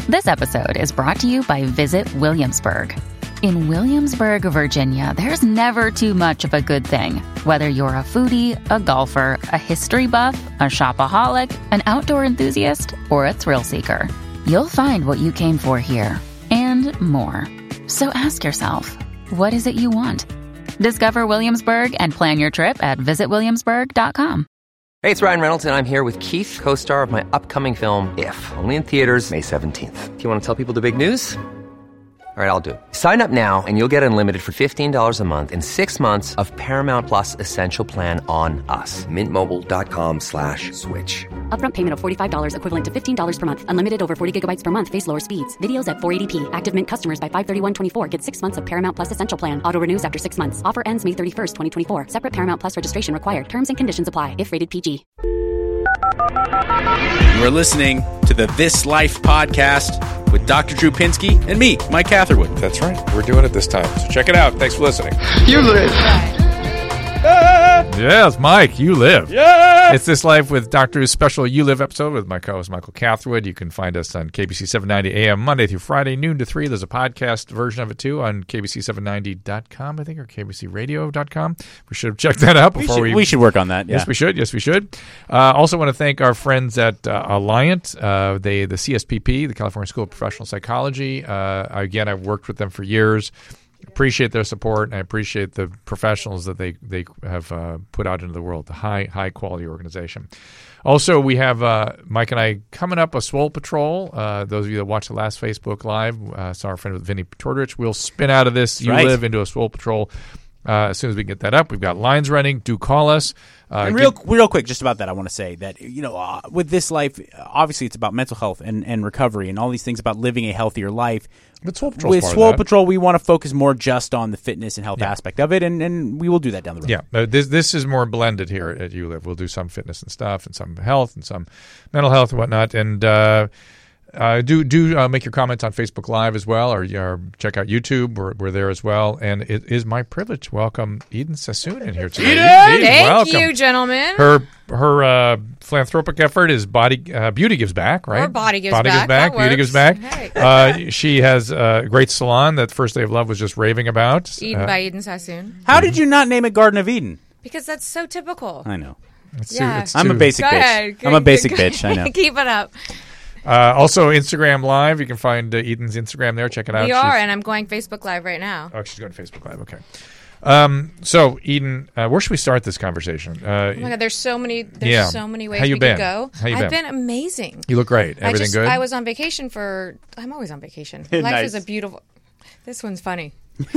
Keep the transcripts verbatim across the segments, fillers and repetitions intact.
This episode is brought to you by Visit Williamsburg. In Williamsburg, Virginia, there's never too much of a good thing. Whether you're a foodie, a golfer, a history buff, a shopaholic, an outdoor enthusiast, or a thrill seeker, you'll find what you came for here and more. So ask yourself, what is it you want? Discover Williamsburg and plan your trip at visit williamsburg dot com. Hey, it's Ryan Reynolds, and I'm here with Keith, co-star of my upcoming film, If, only in theaters May seventeenth. Do you want to tell people the big news? All right, I'll do it. Sign up now and you'll get unlimited for fifteen dollars a month and six months of Paramount Plus Essential Plan on us. Mint Mobile dot com slash switch. Upfront payment of forty-five dollars equivalent to fifteen dollars per month. Unlimited over forty gigabytes per month. Face lower speeds. Videos at four eighty p. Active Mint customers by five thirty-one twenty-four get six months of Paramount Plus Essential Plan. Auto renews after six months. Offer ends May thirty-first, twenty twenty-four. Separate Paramount Plus registration required. Terms and conditions apply if rated P G. You're listening to the This Life podcast with Doctor Drew Pinsky and me, Mike Catherwood. That's right. We're doing it this time. So check it out. Thanks for listening. You live. Yes, Mike, you live. Yeah! It's This Life with Doctor Who's special You Live episode with my co-host Michael Catherwood. You can find us on K B C seven ninety A M Monday through Friday, noon to three. There's a podcast version of it too on K B C seven ninety dot com, I think, or K B C radio dot com. We should have checked that out before we... Should, we, we should work on that, yeah. Yes, we should. Yes, we should. Uh, also want to thank our friends at uh, Alliant, uh, they, the C S P P, the California School of Professional Psychology. Uh, again, I've worked with them for years. Appreciate their support, and I appreciate the professionals that they they have uh, put out into the world. The high high quality organization. Also, we have uh, Mike and I coming up a Swole Patrol. Uh, those of you that watched the last Facebook Live uh, saw our friend with Vinny Tortorich. We'll spin out of this. You right. Live into a Swole Patrol. Uh, as soon as we get that up, we've got lines running. Do call us. Uh, and real, get, real quick, just about that, I want to say that, you know, uh, with This Life, obviously it's about mental health and, and recovery and all these things about living a healthier life. But Swole Patrol with Swole Patrol, we want to focus more just on the fitness and health yeah. aspect of it, and, and we will do that down the road. Yeah, uh, this this is more blended here at You Live. We'll do some fitness and stuff, and some health, and some mental health and whatnot, and. Uh, Uh, do do uh, make your comments on Facebook Live as well, or, or check out YouTube. We're, we're there as well. And it is my privilege to welcome Eden Sassoon in here today. Eden! Thank welcome. you, gentlemen. Her her uh, philanthropic effort is body uh, Beauty Gives Back, right? Or Body Gives body Back. Gives back. That Beauty works. Gives Back. Hey. Uh, she has a great salon that First Day of Love was just raving about. Eden uh, by Eden Sassoon. How did you not name it Garden of Eden? Because that's so typical. I know. It's Yeah. too, it's I'm a too- basic Go bitch. ahead. I'm a basic Go- bitch. I know. Keep it up. Uh, also, Instagram Live. You can find uh, Eden's Instagram there. Check it out. We She's- are, and I'm going Facebook Live right now. Oh, she's going to Facebook Live. Okay. Um, so, Eden, uh, where should we start this conversation? Uh, Oh my God, there's so many. There's Yeah. so many ways How you we been? could go. How you I've been? been amazing. you look great. I Everything just, good? I was on vacation for. I'm always on vacation. Life Nice. is a beautiful. This one's funny.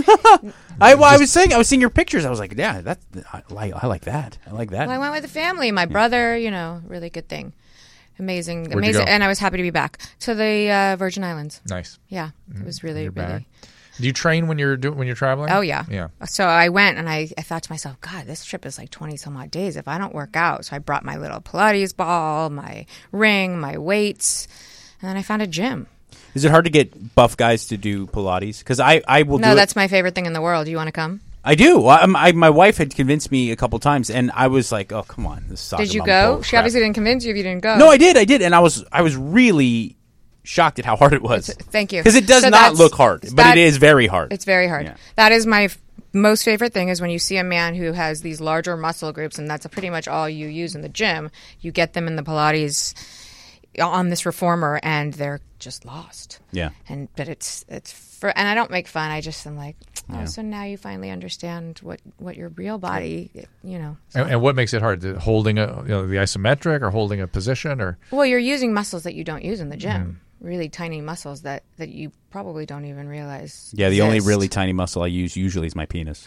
I, well, I was saying, I was seeing your pictures. I was like, yeah, that I like, I like that. I like that. Well, I went with the family. My brother, you know, really good thing. Amazing, Where'd you amazing, go? and I was happy to be back to the uh, Virgin Islands. Nice. Yeah, it was really, You're really. back. Do you train when you're doing when you're traveling? Oh yeah, Yeah. So I went and I, I thought to myself, God, this trip is like twenty some odd days if I don't work out. So I brought my little Pilates ball, my ring, my weights, and then I found a gym. Is it hard to get buff guys to do Pilates? Because I, I will do No, it. that's my favorite thing in the world. You want to come? I do. I, I, my wife had convinced me a couple times, and I was like, "Oh, come on, this is Did you mom go? bull She crap." obviously didn't convince you if you didn't go. No, I did. I did, and I was I was really shocked at how hard it was. It's- thank you. Because it does So not that's- look hard, but that- it is very hard. It's very hard. Yeah. That is my f- most favorite thing is when you see a man who has these larger muscle groups, and that's pretty much all you use in the gym. You get them in the Pilates on this reformer, and they're just lost. Yeah. And but it's it's for, and I don't make fun. I just am like, oh, so now you finally understand what, what your real body, you know. And, and what makes it hard? The holding a you know the isometric or holding a position or Well, you're using muscles that you don't use in the gym. Really tiny muscles that, that you probably don't even realize. Yeah, the only exist. really tiny muscle I use usually is my penis.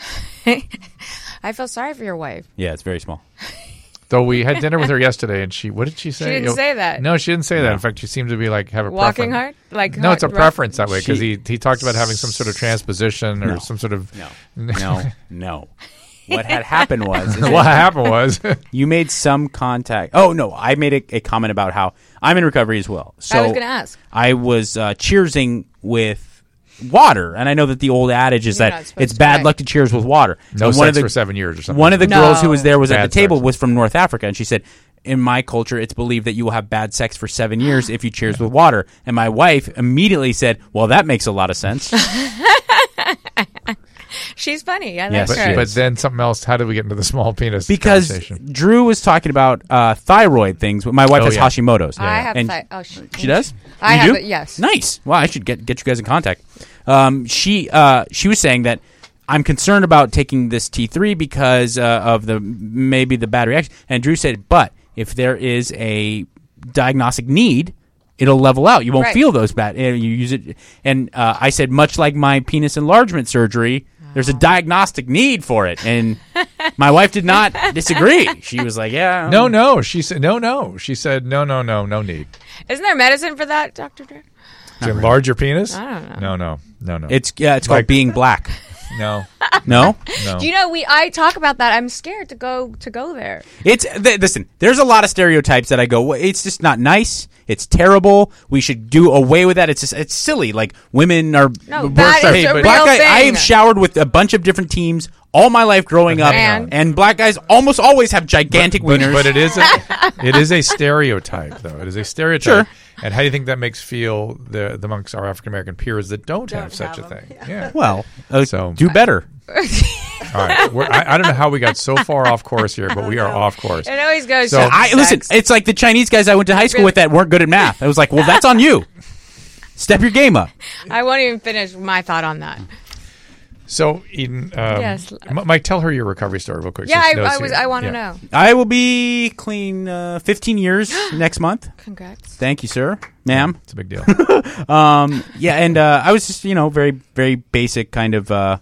I feel sorry for your wife. Yeah, it's very small. Though we had dinner with her yesterday, and she what did she say? She didn't You know, say that. No, she didn't say that. In fact, she seemed to be like have a Walking preference. hard? Like no, it's a hard- preference that way because She- he he talked about having some sort of transposition or No. some sort of No, no, no. What had happened was is what happened was you made some contact. Oh no, I made a, a comment about how I'm in recovery as well. So I was going to ask. I was uh, cheersing with water, and I know that the old adage is You're not that supposed it's to, bad right. luck to cheers with water. no And sex one of the, for seven years or something. One of the No. girls who was there was at Bad the table sex. was from North Africa, and she said, in my culture, it's believed that you will have bad sex for seven years if you cheers with water. And my wife immediately said, well, that makes a lot of sense. She's funny. I Yes, like she her. is. But then something else. How did we get into the small penis Because conversation? Drew was talking about uh, thyroid things. My wife Oh, has yeah. Hashimoto's. I have And thi- oh, she, She does? I You have do? it, yes. Nice. Well, I should get get you guys in contact. Um, she uh, she was saying that I'm concerned about taking this T three because uh, of the maybe the bad reaction. And Drew said, but if there is a diagnostic need, it'll level out. You won't Right. feel those bad. uh, You use it. And uh, I said, much like my penis enlargement surgery, there's a diagnostic need for it. And my wife did not disagree. She was like, yeah. No, no. She said no, no. She said no, no, no, no need Isn't there medicine for that, Doctor Drew? to enlarge your penis. I don't know. No, no, no, no. It's yeah, it's called Like- being black. no, No? no. Do you know we? I talk about that. I'm scared to go to go there. It's th- listen. There's a lot of stereotypes that I go. "Well, it's just not nice. It's terrible. We should do away with that. It's just, it's silly. Like women are. No, worse that off." is a Black real guy, thing. I have showered with a bunch of different teams all my life growing up, And? and black guys almost always have gigantic but, wieners. but it is a, it is a stereotype, though. It is a stereotype. Sure. And how do you think that makes feel the, the amongst our African American peers that don't, have such have a them. thing? Yeah. well, uh, So- do better. All right. We're, I, I don't know how we got so far off course here, but we are off course. It always goes. So- to I sex. listen. It's like the Chinese guys I went to high school Really? with that weren't good at math. I was like, well, that's on you. Step your game up. I won't even finish my thought on that. So, Eden, um, Yes. M- Mike, tell her your recovery story real quick. Yeah, so I, she knows I was. here. I want to Yeah. know. I will be clean uh, fifteen years next month. Congrats. Thank you, sir, ma'am. It's a big deal. Um, yeah, and uh, I was just, you know, very, very basic kind of uh,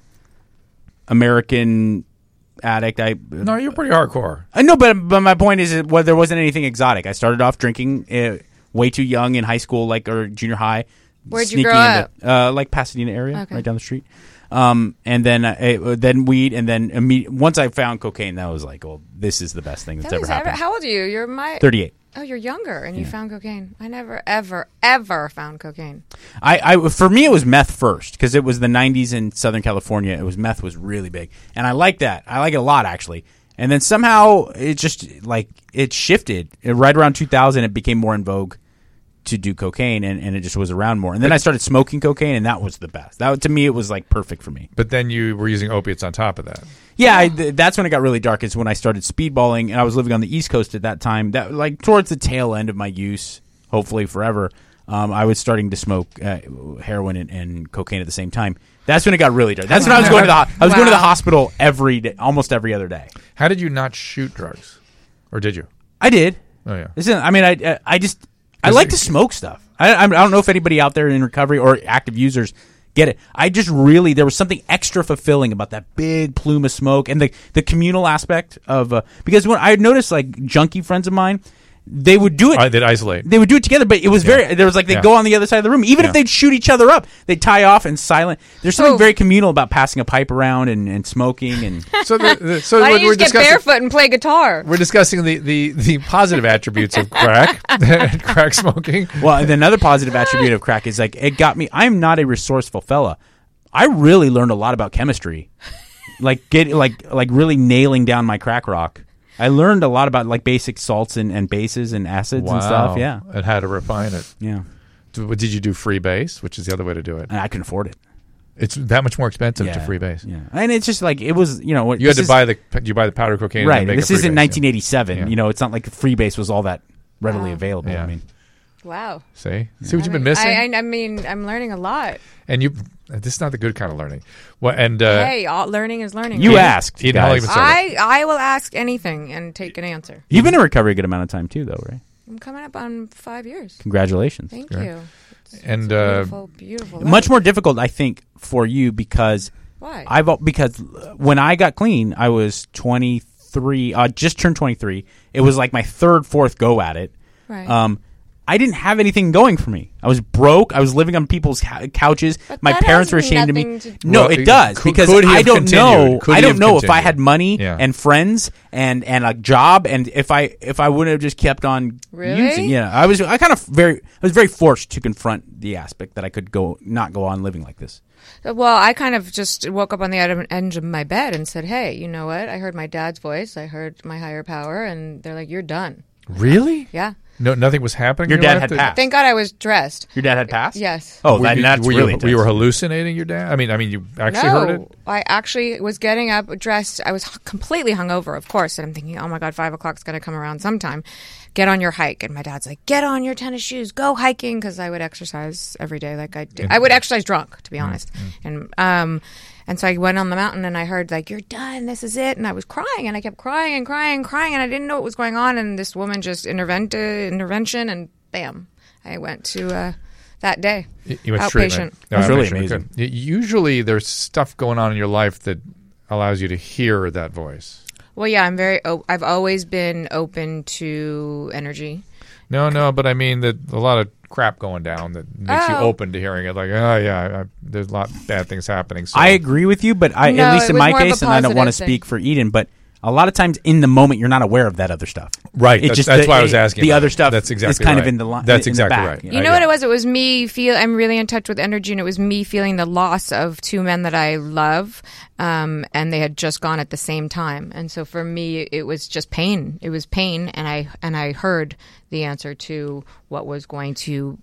American addict. I No, you're pretty hardcore. I know, but but my point is, that, well, there wasn't anything exotic. I started off drinking uh, way too young in high school, like or junior high. Where'd you sneaking grow into, up? Uh, like Pasadena area, Okay. right down the street. Um, and then uh, then weed, and then imme- once I found cocaine, that was like, well, this is the best thing that's That ever was ever, happened. how old are you? You're my. Thirty-eight. Oh, you're younger, and you found cocaine. I never, ever, ever found cocaine. I, I for me it was meth first because it was the nineties in Southern California. It was meth was really big, and I like that. I like it a lot actually. And then somehow it just like it shifted It- right around two thousand. It became more in vogue to do cocaine, and, and it just was around more. And then I started smoking cocaine, and that was the best. That to me it was like perfect for me. But then you were using opiates on top of that. Yeah, I, th- that's when it got really dark. Is when I started speedballing, and I was living on the East Coast at that time. That like towards the tail end of my use, hopefully forever. Um, I was starting to smoke uh, heroin and, and cocaine at the same time. That's when it got really dark. That's when I was going to the ho- I was going to the Wow. hospital every day, almost every other day. How did you not shoot drugs? Or did you? I did. Oh, yeah. Listen, I mean, I I just I Is like it- to smoke stuff. I I don't know if anybody out there in recovery or active users get it. I just really there was something extra fulfilling about that big plume of smoke and the the communal aspect of uh, because when I noticed like junkie friends of mine, they would do it. I did isolate. They would do it together, but it was very. There was like they'd Yeah. go on the other side of the room, even Yeah. if they'd shoot each other up. They'd tie off and silent. There's something Oh. very communal about passing a pipe around and, and smoking and. So, the, the, so Why we're, don't you we're just get discussing. barefoot and play guitar? We're discussing the, the, the positive attributes of crack, crack smoking. Well, and another positive attribute of crack is like it got me. I'm not a resourceful fella. I really learned a lot about chemistry, like get like like really nailing down my crack rock. I learned a lot about like basic salts and, and bases and acids and stuff. Yeah, And how to refine it. yeah. D- Did you do free base, which is the other way to do it? And I couldn't afford it. It's that much more expensive Yeah, to free base. Yeah, and it's just like it was. You know, You had this to is- buy the you buy the powder cocaine. right. And then make This a is free in base, nineteen eighty-seven. Yeah. You know, it's not like Freebase was all that readily Wow. available. Yeah. I mean, Wow. See, see what I you've been mean, missing. I, I, I mean, I'm learning a lot. and you, this is not the good kind of learning. Well, and uh, hey, all, learning is learning. you right? asked. Eden, how long guys. you been sober? I I will ask anything and take an answer. You've been in recovery a good amount of time too, though, right? I'm coming up on five years. Congratulations. Thank Great. you. It's, And, it's a uh, beautiful, beautiful. Much life. more difficult, I think, for you because Why? I've al- because when I got clean, I was twenty-three. I uh, just turned twenty-three. It was like my third, fourth go at it. Right. Um, I didn't have anything going for me. I was broke. I was living on people's cou- couches. But My that parents has were ashamed of me. nothing to- No, Well, it does could- because could he I have don't continued? know. Could I he don't have know if I continued? had money Yeah. and friends and and a job, and if I if I wouldn't have just kept on Really? using. Yeah, I was. I kind of very. I was very forced to confront the aspect that I could go not go on living like this. Well, I kind of just woke up on the ed- edge of my bed and said, "Hey, you know what? I heard my dad's voice. I heard my higher power, and they're like, you're done. Really? Yeah. No, nothing was happening. Your in dad life had that- passed. Thank God I was dressed. Your dad had passed? Yes. Oh, Were that, you- that's were really you, were you intense. hallucinating your dad? I mean, I mean, you actually no, heard it. I actually was getting up, dressed. I was h- completely hungover, of course, and I'm thinking, oh my God, five o'clock's going to come around sometime. Get on your hike. And my dad's like, get on your tennis shoes, go hiking, because I would exercise every day like I did. I would exercise drunk, to be honest. And um, and so I went on the mountain and I heard, like, you're done, this is it. And I was crying, and I kept crying and crying and crying, and I didn't know what was going on. And this woman just intervented, intervention, and bam, I went to uh, that day. You you went straight, man. Outpatient. No, That's I'm really sure it amazing. could. Y- Usually there's stuff going on in your life that allows you to hear that voice. Well, yeah, I'm very. O- I've always been open to energy. No, no, but I mean that a lot of crap going down that makes you Oh. open to hearing it. Like, oh yeah, I, there's a lot of bad things happening. So. I agree with you, but I, No, at least it in was my more of a case, and I don't want to positive speak thing. for Eden, but a lot of times in the moment you're not aware of that other stuff. Right, It's that's- just that's the, why I was asking The about other it. stuff That's exactly is kind of right. in the line. That's in exactly the back. right. You I know get what it. it was? It was me feel. I'm really in touch with energy, and it was me feeling the loss of two men that I love, um, and they had just gone at the same time. And so for me, it was just pain. It was pain, and I and I heard the answer to what was going to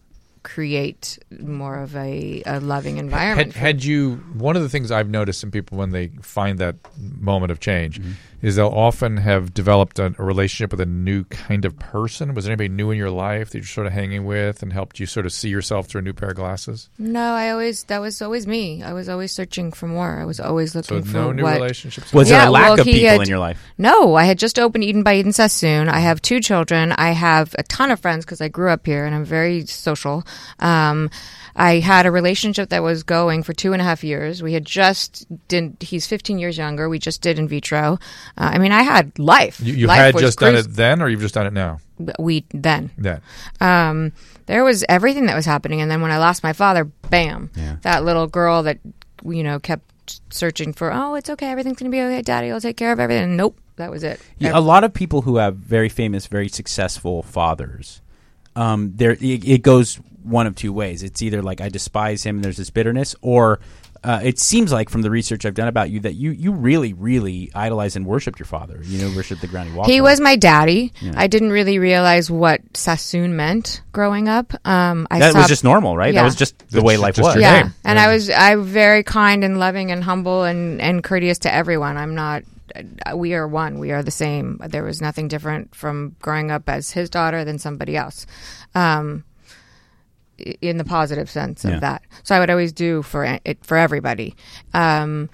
create more of a, a loving environment. Had, had you, one of the things I've noticed in people when they find that moment of change Mm-hmm. is they'll often have developed a, a relationship with a new kind of person. Was there anybody new in your life that you're sort of hanging with and helped you sort of see yourself through a new pair of glasses? No, I always that was always me. I was always searching for more. I was always So looking for no new what. relationships? Was Yeah, there a lack well, of he people had- in your life? No, I had just opened Eden by Eden Sassoon. I have two children. I have a ton of friends because I grew up here and I'm very social. Um, I had a relationship that was going for two and a half years. We had just did. He's fifteen years younger. We just did in vitro. Uh, I mean, I had life. You, you life had was just done cruise- it then, or you've just done it now? We then. That. Um, there was everything that was happening, and then when I lost my father, bam! Yeah. That little girl that you know kept searching for. Oh, it's okay. Everything's gonna be okay. Daddy will take care of everything. Nope, that was it. Yeah, a lot of people who have very famous, very successful fathers, um, there it, it goes one of two ways. It's either like I despise him and there's this bitterness, or uh, it seems like from the research I've done about you that you, you really, really idolize and worshipped your father. You know, worshipped the ground he walked He on. was my daddy. Yeah. I didn't really realize what Sassoon meant growing up. Um, I That saw, was just normal, right? Yeah. That was just the That's way ju- life just was. your yeah, name. and Yeah. I was I very kind and loving and humble and, and courteous to everyone. I'm not. We are one. We are the same. There was nothing different from growing up as his daughter than somebody else. Um, i- in the positive sense of Yeah. that. So I would always do for it for everybody. Um,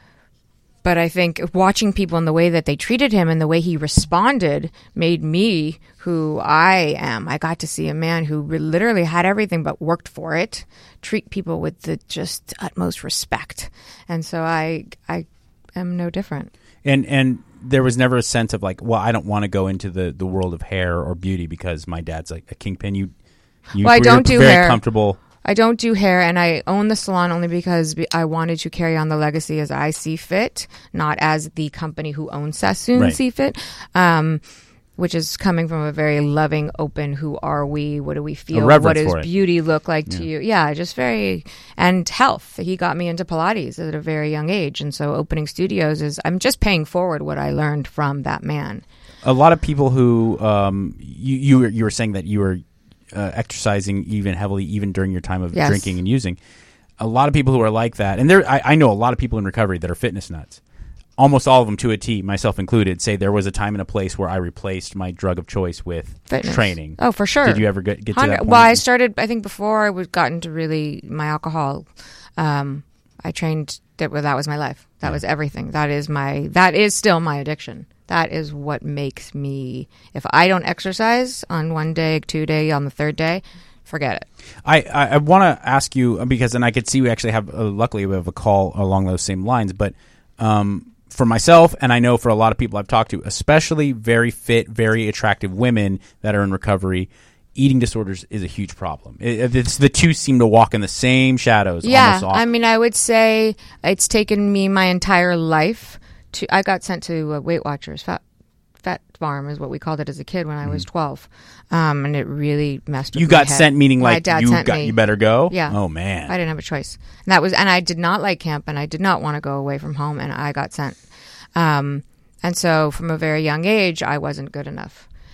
but I think watching people and the way that they treated him and the way he responded made me who I am. I got to see a man who re- literally had everything but worked for it, treat people with the just utmost respect. And so I I am no different. And and there was never a sense of like, well, I don't want to go into the, the world of hair or beauty because my dad's like a kingpin. You, you Well, I were don't do very hair. comfortable. I don't do hair, and I own the salon only because be- I wanted to carry on the legacy as I see fit, not as the company who owns Sassoon Right. see fit, um, which is coming from a very loving, open, who are we? What do we feel? reverence What does for it. beauty look like to you? Yeah, just very, and health. He got me into Pilates at a very young age, and so opening studios is, I'm just paying forward what I learned from that man. A lot of people who um, you you were, you were saying that you were uh, exercising even heavily, even during your time of Yes. drinking and using. A lot of people who are like that, and there, I, I know a lot of people in recovery that are fitness nuts. Almost all of them, to a T, myself included, say there was a time and a place where I replaced my drug of choice with Fitness. training. Oh, for sure. Did you ever get, get to that Hundred- point? Well, I started, I think before I was gotten to really my alcohol, um, I trained, that, well, that was my life. That was everything. That is my, that is still my addiction. That is what makes me, if I don't exercise on one day, two day, on the third day, forget it. I, I, I want to ask you, because, and I could see we actually have, uh, luckily we have a call along those same lines, but um, for myself, and I know for a lot of people I've talked to, especially very fit, very attractive women that are in recovery, eating disorders is a huge problem. It, it's, the two seem to walk in the same shadows. Yeah. almost often. I mean, I would say it's taken me my entire life to, I got sent to uh, Weight Watchers, Fat, Fat Farm is what we called it as a kid when I was twelve. Um, and it really messed with You my got head. sent, meaning My like dad you sent got me. you better go. Yeah. Oh man. I didn't have a choice. And that was, and I did not like camp, and I did not want to go away from home, and I got sent. Um, and so from a very young age, I wasn't good enough.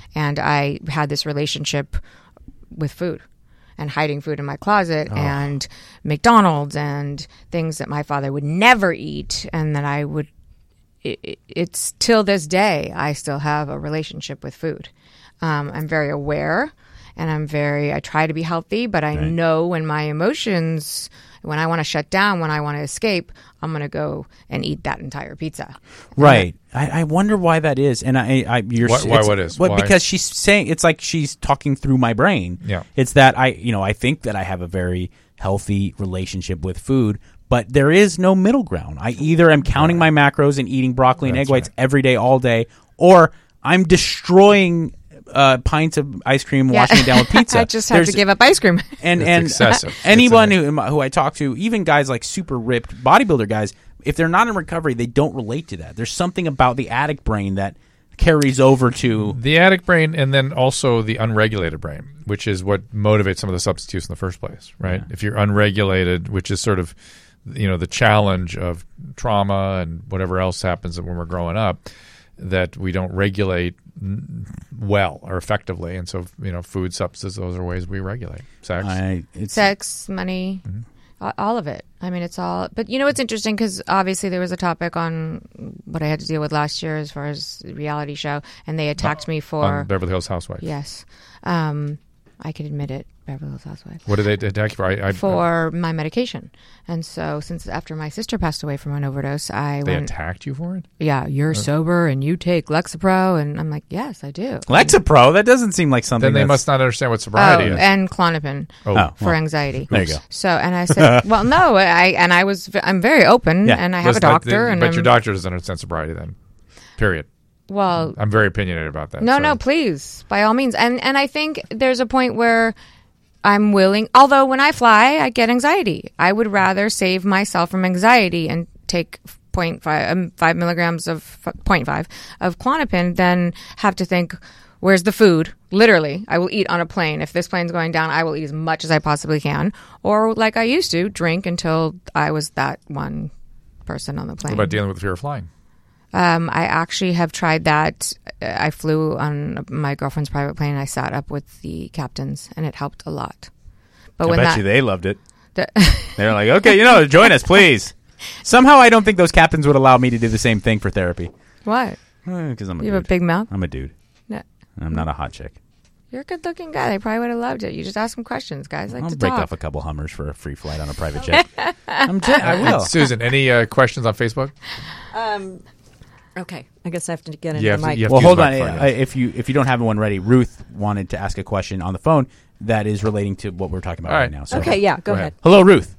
and I had this relationship with food and hiding food in my closet, oh. and McDonald's and things that my father would never eat, and that I would. It, it's till this day I still have a relationship with food. Um, I'm very aware, and I'm very. I try to be healthy, but I right. know when my emotions, when I want to shut down, when I want to escape, I'm going to go and eat that entire pizza. Right. I, I wonder why that is. And I, I you're why, why what is? Well, why? Because she's saying it's like she's talking through my brain. Yeah. It's that I, you know, I think that I have a very healthy relationship with food, but there is no middle ground. I either am counting right. my macros and eating broccoli That's and egg whites right. every day, all day, or I'm destroying uh, pints of ice cream, yeah. washing it down with pizza. I just have There's, to give up ice cream. And it's and excessive. anyone who who I talk to, even guys like super ripped bodybuilder guys, if they're not in recovery, they don't relate to that. There's something about the addict brain that carries over to the addict brain, and then also the unregulated brain, which is what motivates some of the substance use in the first place, right? Yeah. If you're unregulated, which is sort of, you know, the challenge of trauma and whatever else happens when we're growing up, that we don't regulate well or effectively, and so, you know, food, substances, those are ways we regulate. Sex, I, it's, sex, money. Mm-hmm. All of it. I mean, it's all. But, you know, it's interesting because obviously there was a topic on what I had to deal with last year as far as the reality show, and they attacked me for on Beverly Hills Housewives. Yes, um, I can admit it. Beverly Hills Housewives. What did they attack you for? I, I, for I, my medication. And so, since after my sister passed away from an overdose, I they went. They attacked you for it? Yeah, you're uh, sober and you take Lexapro, and I'm like, yes, I do. Lexapro? That doesn't seem like something. Then they that's... must not understand what sobriety oh, is. And Klonopin oh, for well, anxiety. There you go. So, and I said, well, no, I and I was, I'm very open, yeah. and I have Listen, a doctor, I, and but I'm, your doctor doesn't understand sobriety. Then, period. Well, I'm very opinionated about that. No, so. no, please, by all means, and and I think there's a point where I'm willing, although when I fly, I get anxiety. I would rather save myself from anxiety and take zero point five, um, five milligrams of zero point five of Klonopin than have to think, where's the food? Literally, I will eat on a plane. If this plane's going down, I will eat as much as I possibly can. Or like I used to, drink until I was that one person on the plane. What about dealing with the fear of flying? Um, I actually have tried that. I flew on my girlfriend's private plane, and I sat up with the captains, and it helped a lot. But I when bet that, you they loved it. The they were like, okay, you know, join us, please. Somehow I don't think those captains would allow me to do the same thing for therapy. What? Because I'm a you dude. have a big mouth? I'm a dude. No. I'm not a hot chick. You're a good-looking guy. They probably would have loved it. You just ask them questions. Guys like I'll to break talk. off a couple Hummers for a free flight on a private jet. I'm j- I will. Susan, any uh, questions on Facebook? Um... Okay, I guess I have to get into you the to, mic. Well, hold on. Uh, if you if you don't have one ready, Ruth wanted to ask a question on the phone that is relating to what we're talking about right. right now. So. Okay, yeah, go, go ahead. ahead. Hello, Ruth.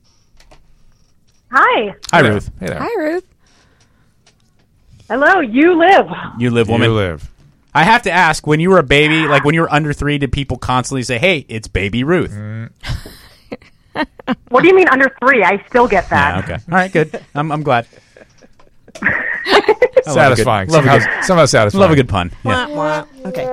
Hi. Hi, hey Ruth. Hey there. Hi, Ruth. Hello, you live. You live, woman. You live. I have to ask, when you were a baby, like when you were under three, did people constantly say, hey, it's baby Ruth? Mm. What do you mean under three? I still get that. Yeah, okay. All right, good. I'm, I'm glad. Satisfying. Love a good, somehow, somehow satisfying. Love a good pun. Yeah. Wah, wah. Okay.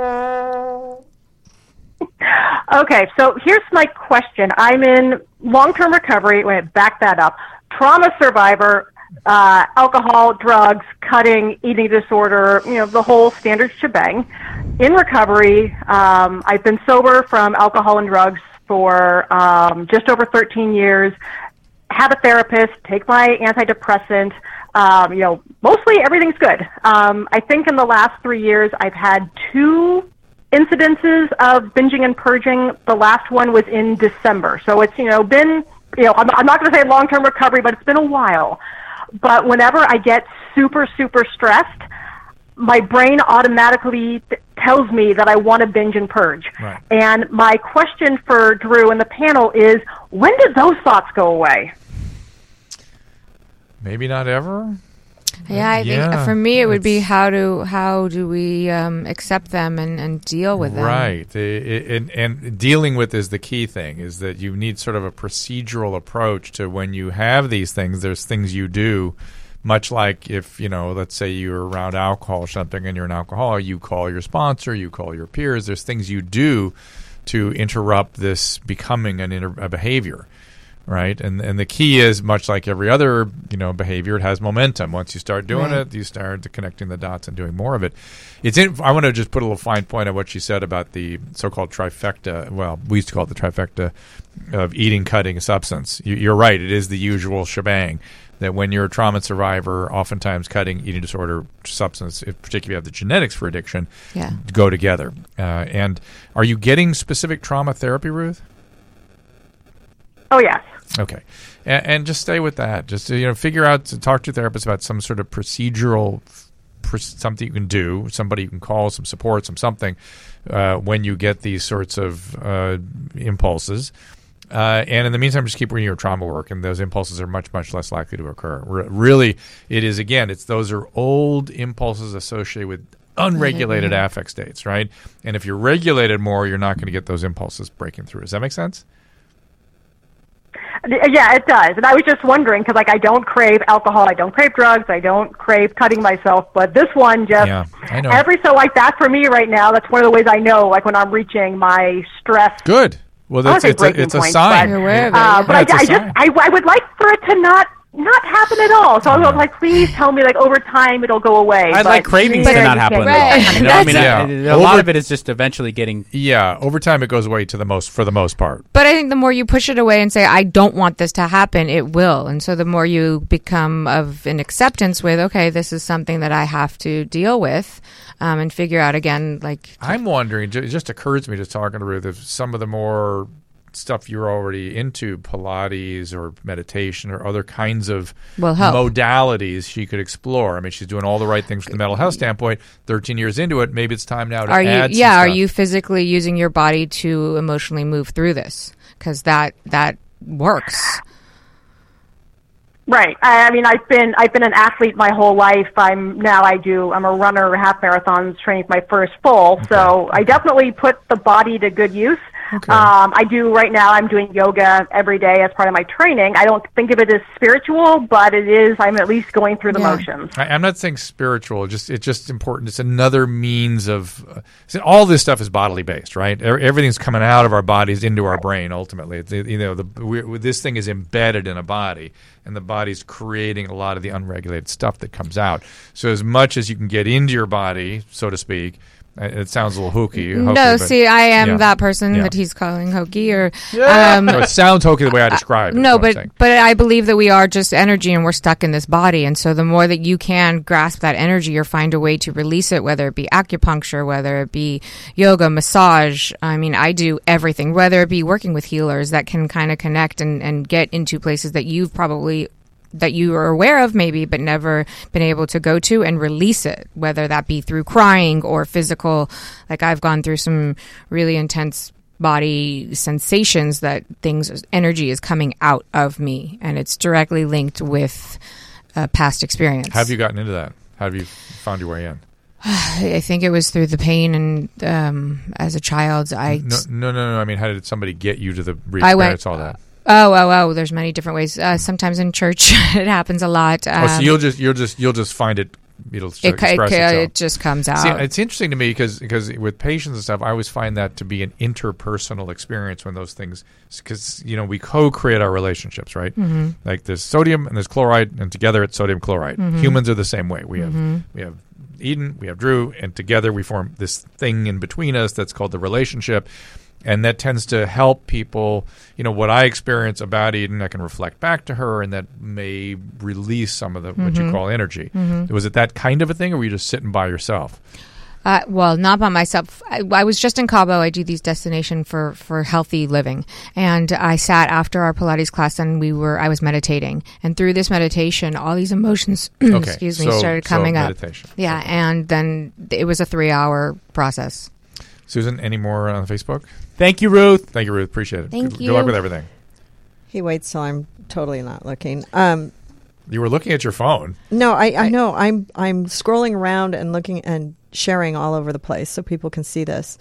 Okay, so here's my question. I'm in long-term recovery. Wait, back that up. Trauma survivor, uh, alcohol, drugs, cutting, eating disorder, you know, the whole standard shebang. In recovery, um, I've been sober from alcohol and drugs for um, just over thirteen years. Have a therapist, take my antidepressant. Um, you know, mostly everything's good. Um, I think in the last three years, I've had two incidences of binging and purging. The last one was in December. So it's, you know, been, you know, I'm, I'm not going to say long-term recovery, but it's been a while. But whenever I get super, super stressed, my brain automatically th- tells me that I want to binge and purge. Right. And my question for Drew and the panel is, when did those thoughts go away? Maybe not ever. Yeah, I think Yeah, for me it would be it's- how do how do we um, accept them and, and deal with them? Right. It- it- and, and dealing with is the key thing, is that you need sort of a procedural approach to when you have these things. There's things you do, much like if, you know, let's say you're around alcohol or something and you're an alcoholic, you call your sponsor, you call your peers. There's things you do to interrupt this becoming an inter- a behavior. right? And and the key is, much like every other, you know, behavior, it has momentum. Once you start doing Right. it, you start connecting the dots and doing more of it. It's in, I want to just put a little fine point on what she said about the so-called trifecta. Well, we used to call it the trifecta of eating, cutting, substance. You, you're right. It is the usual shebang. That when you're a trauma survivor, oftentimes cutting, eating disorder, substance, if particularly if you have the genetics for addiction, Yeah. go together. Uh, and are you getting specific trauma therapy, Ruth? Oh, yes. Okay, and, and just stay with that. Just to, you know, figure out to talk to therapists about some sort of procedural, pr- something you can do, somebody you can call, some support, some something uh, when you get these sorts of uh, impulses. Uh, and in the meantime, just keep reading your trauma work, and those impulses are much, much less likely to occur. Re- really, it is, again, it's those are old impulses associated with unregulated affect states, right? And if you're regulated more, you're not going to get those impulses breaking through. Does that make sense? Yeah, it does. And I was just wondering, because, like, I don't crave alcohol, I don't crave drugs, I don't crave cutting myself, but this one just, Yeah, I know. every so like that for me right now, that's one of the ways I know, like, when I'm reaching my stress. Good. Well, I that's, would say it's, a, breaking it's a point, sign. but- You're aware of it, Uh, yeah. but Yeah, it's a I, I sign. just, I, I would like for it to not not happen at all. So I was like, please tell me, like, over time it'll go away. I'd But like cravings here to you not can't happen. do Right. that. You know, I mean, Yeah. I- a lot Over- of it is just eventually getting. Yeah, over time it goes away to the most for the most part. But I think the more you push it away and say, I don't want this to happen, it will. And so the more you become of an acceptance with, okay, this is something that I have to deal with um, and figure out again, like, I'm wondering, ju- it just occurs to me just talking to Ruth, if some of the more stuff you're already into, Pilates or meditation or other kinds of Will help. modalities she could explore. I mean, she's doing all the right things from the mental health standpoint. thirteen years into it, maybe it's time now to are you, add some yeah, are stuff. you physically using your body to emotionally move through this? Because that, that works. Right. I, I mean, I've been I've been an athlete my whole life. I'm now I do. I'm a runner, half marathons, training for my first full. So I definitely put the body to good use. Okay. Um, I do right now. I'm doing yoga every day as part of my training. I don't think of it as spiritual, but it is. I'm at least going through the Yeah. motions. I, I'm not saying spiritual. Just it's just important. It's another means of uh, see, all this stuff is bodily based, right? E- Everything's coming out of our bodies into our brain. Ultimately, it's, you know, the we, this thing is embedded in a body, and the body's creating a lot of the unregulated stuff that comes out. So as much as you can get into your body, so to speak. uh, It sounds a little hokey. hokey No, but- see, I am yeah. that person Yeah. that he's calling hokey or Um, um, no, it sounds hokey the way I describe it. is no, what I'm but saying. but I believe that we are just energy and we're stuck in this body, and so the more that you can grasp that energy or find a way to release it, whether it be acupuncture, whether it be yoga, massage. I mean, I do everything, whether it be working with healers that can kind of connect and and get into places that you've probably that you are aware of maybe but never been able to go to and release it, whether that be through crying or physical. Like I've gone through some really intense body sensations that things energy is coming out of me, and it's directly linked with uh, past experience. How have you gotten into that? How have you found your way in? I think it was through the pain, and um, as a child I No, no, no, no. I mean, how did somebody get you to the I went- re-experience all that? oh oh oh there's many different ways. Uh, sometimes in church it happens a lot. Um, oh, so you'll just you'll just you'll just find it. It'll it, express it, itself. it just comes out. See, it's interesting to me because because with patients and stuff, I always find that to be an interpersonal experience when those things, because you know we co-create our relationships, right? Mm-hmm. Like there's sodium and there's chloride, and together it's sodium chloride. Mm-hmm. Humans are the same way. We have Mm-hmm. we have Eden, we have Drew, and together we form this thing in between us that's called the relationship. And that tends to help people, you know, what I experience about Eden, I can reflect back to her, and that may release some of the what Mm-hmm. you call energy. Was it that kind of a thing, or were you just sitting by yourself? Uh, well, not by myself. I, I was just in Cabo. I do these destination for, for healthy living, and I sat after our Pilates class, and we were I was meditating, and through this meditation, all these emotions, Okay, excuse me, so- started so coming up. meditation. Yeah, Okay. and then it was a three hour process. Susan, any more on Facebook? Thank you, Ruth. Thank you, Ruth. Appreciate it. Thank good, you. Good luck with everything. He waits till I'm totally not looking. Um, You were looking at your phone. no, I, I know. I'm I'm scrolling around and looking and sharing all over the place so people can see this.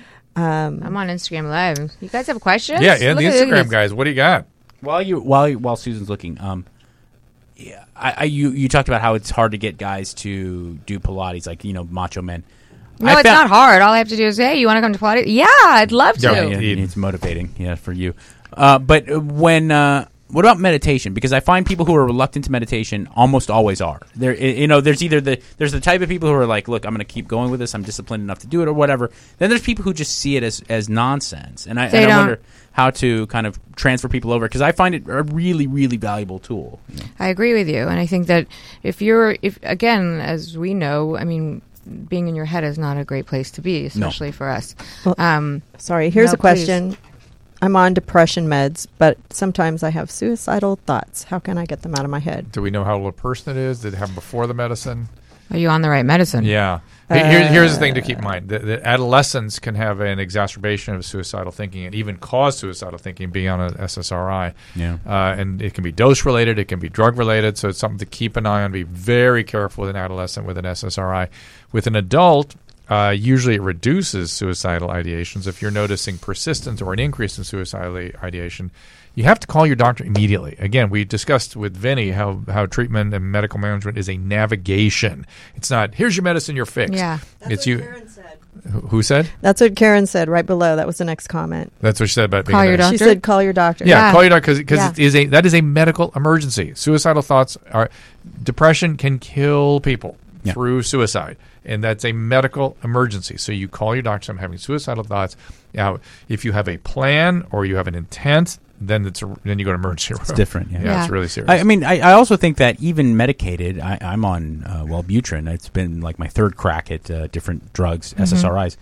Um, I'm on Instagram Live. You guys have questions? Yeah, and the Look at Instagram these. guys. What do you got? While you while you- while Susan's looking, um, yeah, I, I you you talked about how it's hard to get guys to do Pilates, like you know, macho men. No, I it's found- not hard. All I have to do is, hey, you want to come to Pilates? Yeah, I'd love to. Yeah, Yeah, Indeed. it's motivating, yeah, for you. Uh, but when uh, what about meditation? Because I find people who are reluctant to meditation almost always are. There, you know, there's either the there's the type of people who are like, look, I'm going to keep going with this. I'm disciplined enough to do it, or whatever. Then there's people who just see it as, as nonsense, and I, and I wonder how to kind of transfer people over, because I find it a really, really valuable tool. You know? I agree with you, and I think that if you're, if again, as we know, I mean, being in your head is not a great place to be, especially no. for us. Well, um, sorry, here's no, a question. Please. I'm on depression meds, but sometimes I have suicidal thoughts. How can I get them out of my head? Do we know how old a person it is? Did it happen before the medicine? Are you on the right medicine? Yeah. Uh, Here, here's the thing to keep in mind. The, the adolescents can have an exacerbation of suicidal thinking and even cause suicidal thinking being on an S S R I. Yeah. Uh, and it can be dose-related. It can be drug-related. So it's something to keep an eye on. Be very careful with an adolescent with an S S R I. With an adult, uh, usually it reduces suicidal ideations. If you're noticing persistence or an increase in suicidal ideation, you have to call your doctor immediately. Again, we discussed with Vinny how, how treatment and medical management is a navigation. It's not, here's your medicine, you're fixed. Yeah. That's it's what you. Karen said. Who who said? That's what Karen said right below. That was the next comment. That's what she said about Call being your a- doctor? She said, call your doctor. Yeah, Yeah. call your doctor because Yeah. it is a that is a medical emergency. Suicidal thoughts are depression can kill people Yeah. through suicide, and that's a medical emergency. So you call your doctor. I'm having suicidal thoughts. Now, if you have a plan or you have an intent, then it's a, then you go to emergency room. It's different. Yeah. Yeah, Yeah. it's really serious. I, I mean, I, I also think that even medicated, I, I'm on uh, Wellbutrin. It's been like my third crack at uh, different drugs, Mm-hmm. S S R Is.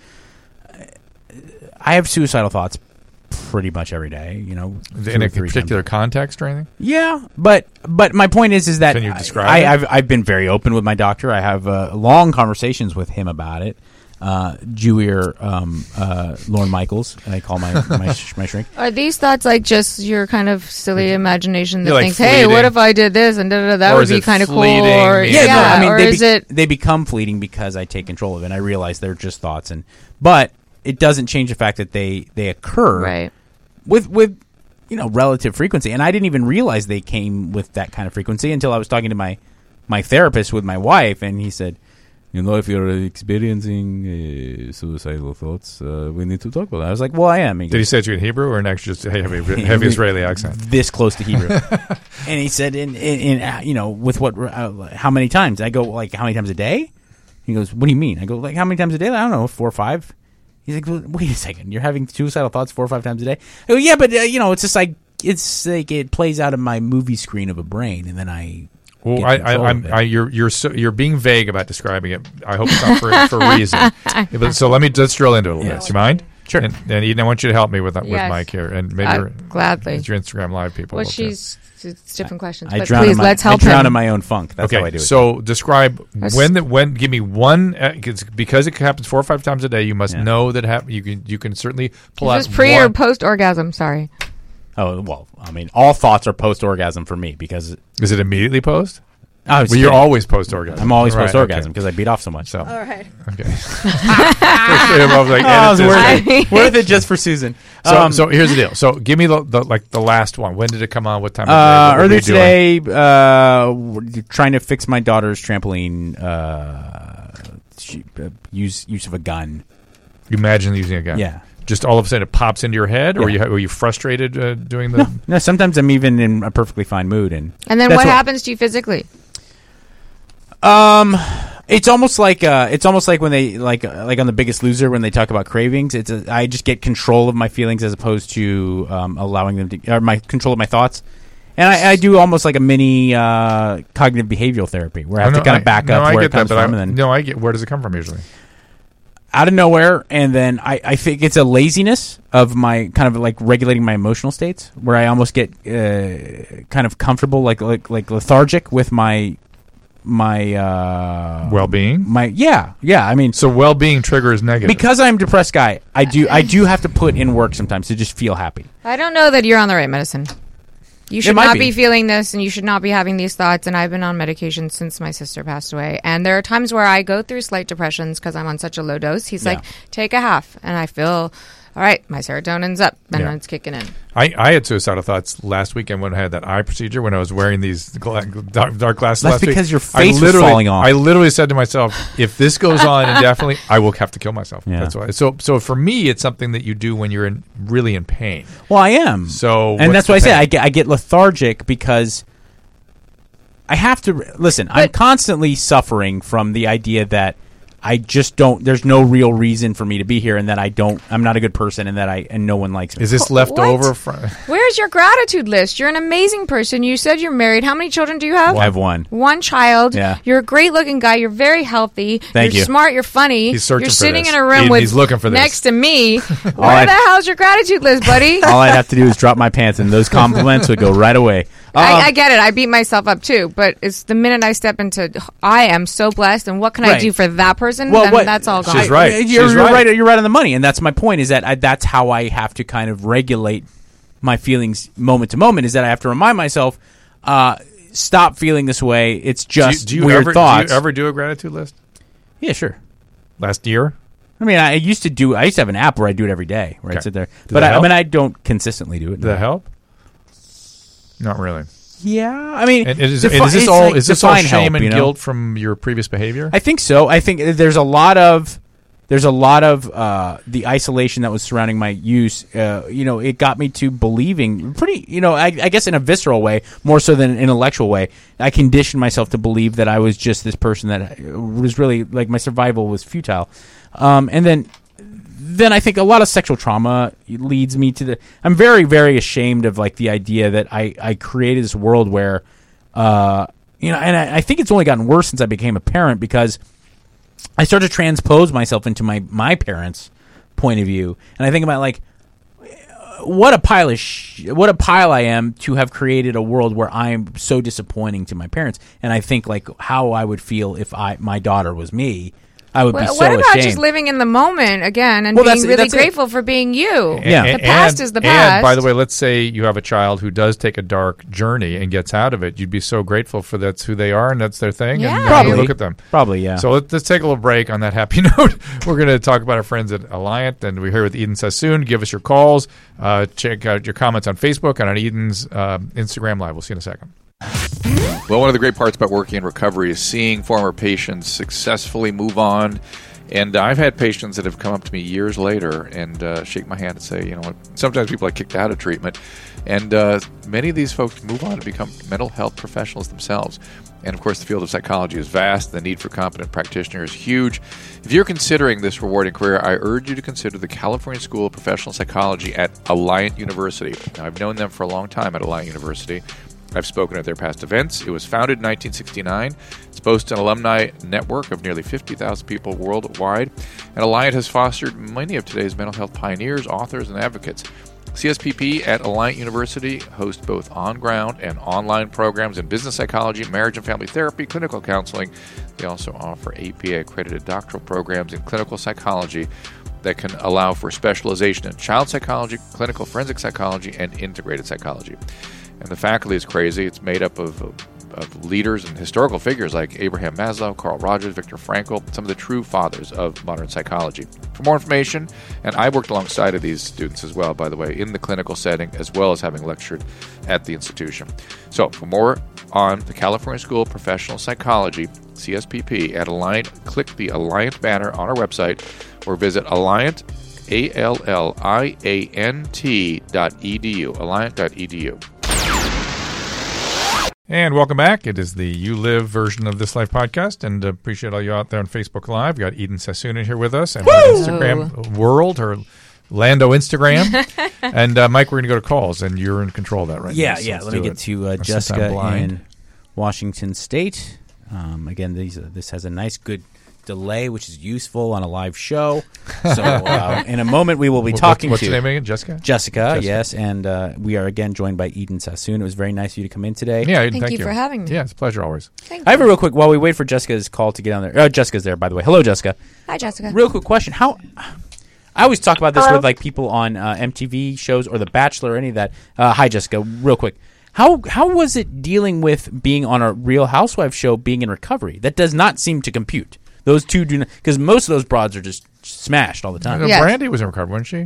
I have suicidal thoughts pretty much every day. You know, two in or a three particular times. context or anything. Yeah, but but my point is is that Can you describe I, it? I've I've been very open with my doctor. I have uh, long conversations with him about it. Uh, Jewier um, uh, Lorne Michaels, I call my my, sh- my shrink. Are these thoughts like just your kind of silly imagination that You're, like, thinks, "Hey, fleeting. what if I did this and da da da? That Or would is be it kind of cool." fleeting, Or meaning- Yeah, yeah, no, I mean or they is be- it? they become fleeting because I take control of it, and I realize they're just thoughts, and but it doesn't change the fact that they they occur Right. with with you know relative frequency, and I didn't even realize they came with that kind of frequency until I was talking to my my therapist with my wife, and he said, you know, if you're experiencing uh, suicidal thoughts, uh, we need to talk about that. I was like, well, I am. He Did he goes, say it to you in Hebrew or in actually just heavy, heavy Israeli accent? this close to Hebrew. And he said, in, in, in uh, you know, with what, uh, how many times? I go, like, how many times a day? He goes, what do you mean? I go, like, how many times a day? I don't know, four or five. He's like, well, wait a second, you're having suicidal thoughts four or five times a day? I go, yeah, but, uh, you know, it's just like, it's like it plays out of my movie screen of a brain, and then I... Well, get I, I, control of I'm, it. I, you're, you're, so, you're being vague about describing it. I hope it's not for, for a reason. But, so let me just drill into it a little Yes. bit. Do you mind? Sure. And, and Eden, I want you to help me with that, with Yes. Mike here, and maybe Uh, your, gladly. it's your Instagram live people. Well, will too. she's it's different questions, I but drown please in my, let's help I drown him. in my own funk. That's okay. how I do it. So describe That's- when the, when. Give me one uh, 'cause- because it happens four or five times a day. You must Yeah. know that hap- you can you can certainly pull Is out this pre one. or post orgasm? Sorry. Oh, well, I mean, all thoughts are post-orgasm for me because... Is it immediately post? I was Well, you're kidding. always post orgasm. I'm always Right, post-orgasm okay. because I beat off so much. So. All right. Okay. I was like, Oh, edit it's this. worth it. Worth it just for Susan. So, Um, so here's the deal. So give me the, the like the last one. When did it come on? What time? Of uh, day? What were earlier you doing? today, uh, we're trying to fix my daughter's trampoline. Uh, she, uh, use use of a gun. You imagine using a gun. Yeah. Just all of a sudden it pops into your head, or Yeah. you were you frustrated uh, doing the? No, no. Sometimes I'm even in a perfectly fine mood, and And then that's what happens to you physically? Um, it's almost like uh, it's almost like when they like uh, like on The Biggest Loser when they talk about cravings. It's a, I just get control of my feelings as opposed to um, allowing them to or my control of my thoughts. And I, I do almost like a mini uh, cognitive behavioral therapy where I have Oh, to no, kind of back no, up I where get it comes that, but from, I, and then no, I get. Where does it come from usually? out of nowhere, and then I, I think it's a laziness of my kind of like regulating my emotional states, where I almost get uh, kind of comfortable, like like like lethargic with my my uh, Well-being. My yeah yeah. I mean, So well-being triggers negative. because I'm a depressed guy, I do I do have to put in work sometimes to just feel happy. I don't know that you're on the right medicine. You should might not be. be. feeling this, and you should not be having these thoughts. And I've been on medication since my sister passed away. And there are times where I go through slight depressions because I'm on such a low dose. He's Yeah. like, take a half. And I feel all right, my serotonin's up, and Yeah. it's kicking in. I, I had suicidal thoughts last weekend when I had that eye procedure, when I was wearing these gla- dark, dark glasses That's last week. because your I face was literally- falling off. I literally said to myself, if this goes on indefinitely, I will have to kill myself. Yeah. That's why. So, so for me, it's something that you do when you're in, really in pain. Well, I am. So and what's that's the why I say pain? I get I get lethargic because I have to listen. I'm But- constantly suffering from the idea that I just don't. There's no real reason for me to be here, and that I don't. I'm not a good person, and that I and no one likes me. Is this left What? over from? Where's your gratitude list? You're an amazing person. You said you're married. How many children do you have? I have one. One child. Yeah. You're a great looking guy. You're very healthy. Thank you're you. smart. You're funny. He's searching You're for sitting this. in a room He- with he's looking for this. next to me. Where I- the hell's your gratitude list, buddy? All I'd have to do is drop my pants, and those compliments would go right away. Um, I, I get it. I beat myself up too, but it's the minute I step into, I am so blessed, and what can I Right. do for that person? Well, then what- that's all gone. She's right. You're, She's you're right. right. You're right on the money, and that's my point. Is that I, that's how I have to kind of regulate my feelings moment to moment. Is that I have to remind myself, uh, stop feeling this way. It's Do you, just do you weird ever, thoughts. Do you ever do a gratitude list? Yeah, sure. Last year? I mean, I used to do. I used to have an app where I do it every day, where I Okay. sit there. Did but that I, I help? mean, I don't consistently do it. Did that help? Not really. Yeah, I mean, And is, defi- and is this it's all like is this all define shame help, and you know? guilt from your previous behavior? I think so. I think there's a lot of there's a lot of uh, the isolation that was surrounding my use. Uh, you know, it got me to believing pretty. You know, I, I guess in a visceral way, more so than an intellectual way. I conditioned myself to believe that I was just this person that was really like my survival was futile, um, and then. Then I think a lot of sexual trauma leads me to the. I'm very, very ashamed of like the idea that I, I created this world where, uh, you know, and I, I think it's only gotten worse since I became a parent because I started to transpose myself into my my parents' point of view, and I think about like, what a pile of sh- what a pile I am to have created a world where I'm so disappointing to my parents, and I think like how I would feel if I my daughter was me. I would be Well, so what about ashamed. just living in the moment again and Well, being that's- really that's it. grateful for being you? Yeah. And- The past and- is the And past. by the way, let's say you have a child who does take a dark journey and gets out of it. You'd be so grateful for that's who they are and that's their thing. Yeah. And uh, Probably. you look at them. Probably, yeah. So let, let's take a little break on that happy note. We're going to talk about our friends at Alliant, and we're here with Eden Sassoon. Give us your calls. Uh, check out your comments on Facebook and on Eden's uh, Instagram Live. We'll see you in a second. Well, one of the great parts about working in recovery is seeing former patients successfully move on. And I've had patients that have come up to me years later and uh, shake my hand and say, you know what, sometimes people are kicked out of treatment. And uh, many of these folks move on to become mental health professionals themselves. And, of course, the field of psychology is vast. The need for competent practitioners is huge. If you're considering this rewarding career, I urge you to consider the California School of Professional Psychology at Alliant University. Now, I've known them for a long time at Alliant University. I've spoken at their past events. It was founded in nineteen sixty-nine. It's boasts an alumni network of nearly fifty thousand people worldwide. And Alliant has fostered many of today's mental health pioneers, authors, and advocates. C S P P at Alliant University hosts both on-ground and online programs in business psychology, marriage and family therapy, clinical counseling. They also offer A P A-accredited doctoral programs in clinical psychology that can allow for specialization in child psychology, clinical forensic psychology, and integrated psychology. And the faculty is crazy. It's made up of, of leaders and historical figures like Abraham Maslow, Carl Rogers, Viktor Frankl, some of the true fathers of modern psychology. For more information, and I worked alongside of these students as well, by the way, in the clinical setting, as well as having lectured at the institution. So for more on the California School of Professional Psychology, C S P P, at Alliant, click the Alliant banner on our website or visit Alliant, A L L I A N T dot E D U, Alliant dot E D U. And welcome back. It is the You Live version of This Life podcast, and uh, appreciate all you out there on Facebook Live. We got Eden Sassoon in here with us, and her Instagram world, her Lando Instagram. and uh, Mike, we're going to go to calls, and you're in control of that right yeah, now. so yeah. let's Let me do get it. to uh, Since Jessica I'm blind. in Washington State. Um, again, these uh, this has a nice, good delay, which is useful on a live show. So uh, in a moment, we will be What- talking What's to your name again? Jessica? Jessica, Jessica. yes, and uh, we are again joined by Eden Sassoon. It was very nice of you to come in today. Yeah, Eden, Thank thank you for having me. Yeah, it's a pleasure always. Thank I have you. a real quick, while we wait for Jessica's call to get on there. Oh, Jessica's there, by the way. Hello, Jessica. Hi, Jessica. Real quick question. How I always talk about this Hello? with like people on uh, M T V shows or The Bachelor or any of that. Uh, hi, Jessica. Real quick. How how was it dealing with being on a Real Housewives show, being in recovery? That does not seem to compute. Those two do not, because most of those broads are just smashed all the time. Uh, Yes. Brandy was in recovery, wasn't she?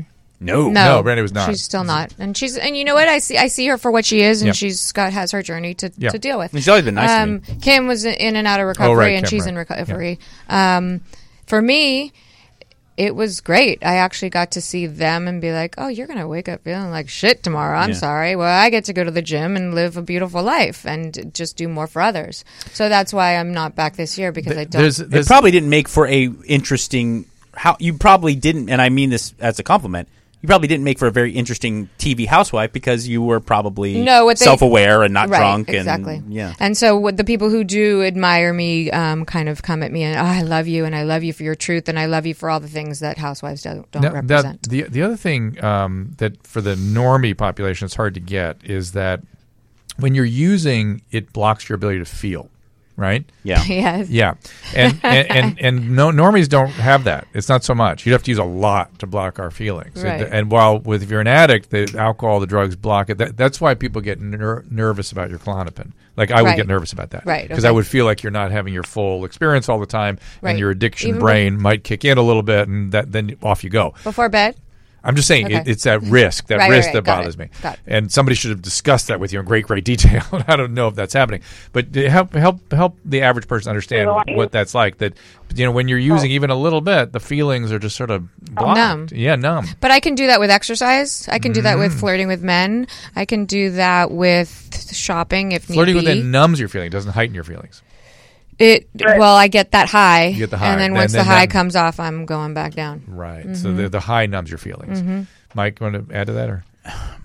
No. No, No, Brandy was not. She's still not, and she's and you know what? I see I see her for what she is, and Yep. she's got has her journey to, Yep. to deal with. She's always been nice to um, me. Kim was in and out of recovery, Oh, right, and Kim, she's right. in recovery. Um, for me, it was great. I actually got to see them and be like, "Oh, you're gonna wake up feeling like shit tomorrow." I'm Yeah. sorry. Well, I get to go to the gym and live a beautiful life and just do more for others. So that's why I'm not back this year because I don't. There's, It there's, probably didn't make for a interesting. How you probably didn't, and I mean this as a compliment. You probably didn't make for a very interesting T V housewife because you were probably No, what they- self-aware and not right, drunk. exactly. And, yeah. And so what the people who do admire me um, kind of come at me and, oh, I love you, and I love you for your truth, and I love you for all the things that housewives don't, don't Now, represent. that- the the other thing um, that for the normie population it's hard to get is that when you're using, it blocks your ability to feel, right? Yeah. Yes. Yeah, and and, and and no normies don't have that. It's not so much. You'd have to use a lot to block our feelings. Right. And, and while with if you're an addict, the alcohol, the drugs block it. That, that's why people get ner- nervous about your Klonopin. Like I would Right. get nervous about that, Right, Because okay. I would feel like you're not having your full experience all the time, Right. and your addiction Even brain might kick in a little bit, and that then off you go. Before bed? I'm just saying Okay. it, it's that risk, that Right, right, risk right. that Got bothers it. me. Got it. And somebody should have discussed that with you in great, great detail. I don't know if that's happening, but to help help help the average person understand what that's like. That you know, when you're using even a little bit, the feelings are just sort of blocked. Numb. Yeah, numb. But I can do that with exercise. I can do that Mm. with flirting with men. I can do that with shopping if Flirting need with be. it numbs your feeling, doesn't heighten your feelings. It well, I get that high, You get the high. and then And once then- the high then- comes off, I'm going back down. Right. So Mm-hmm. the the high numbs your feelings. Mike, you want to add to that, or,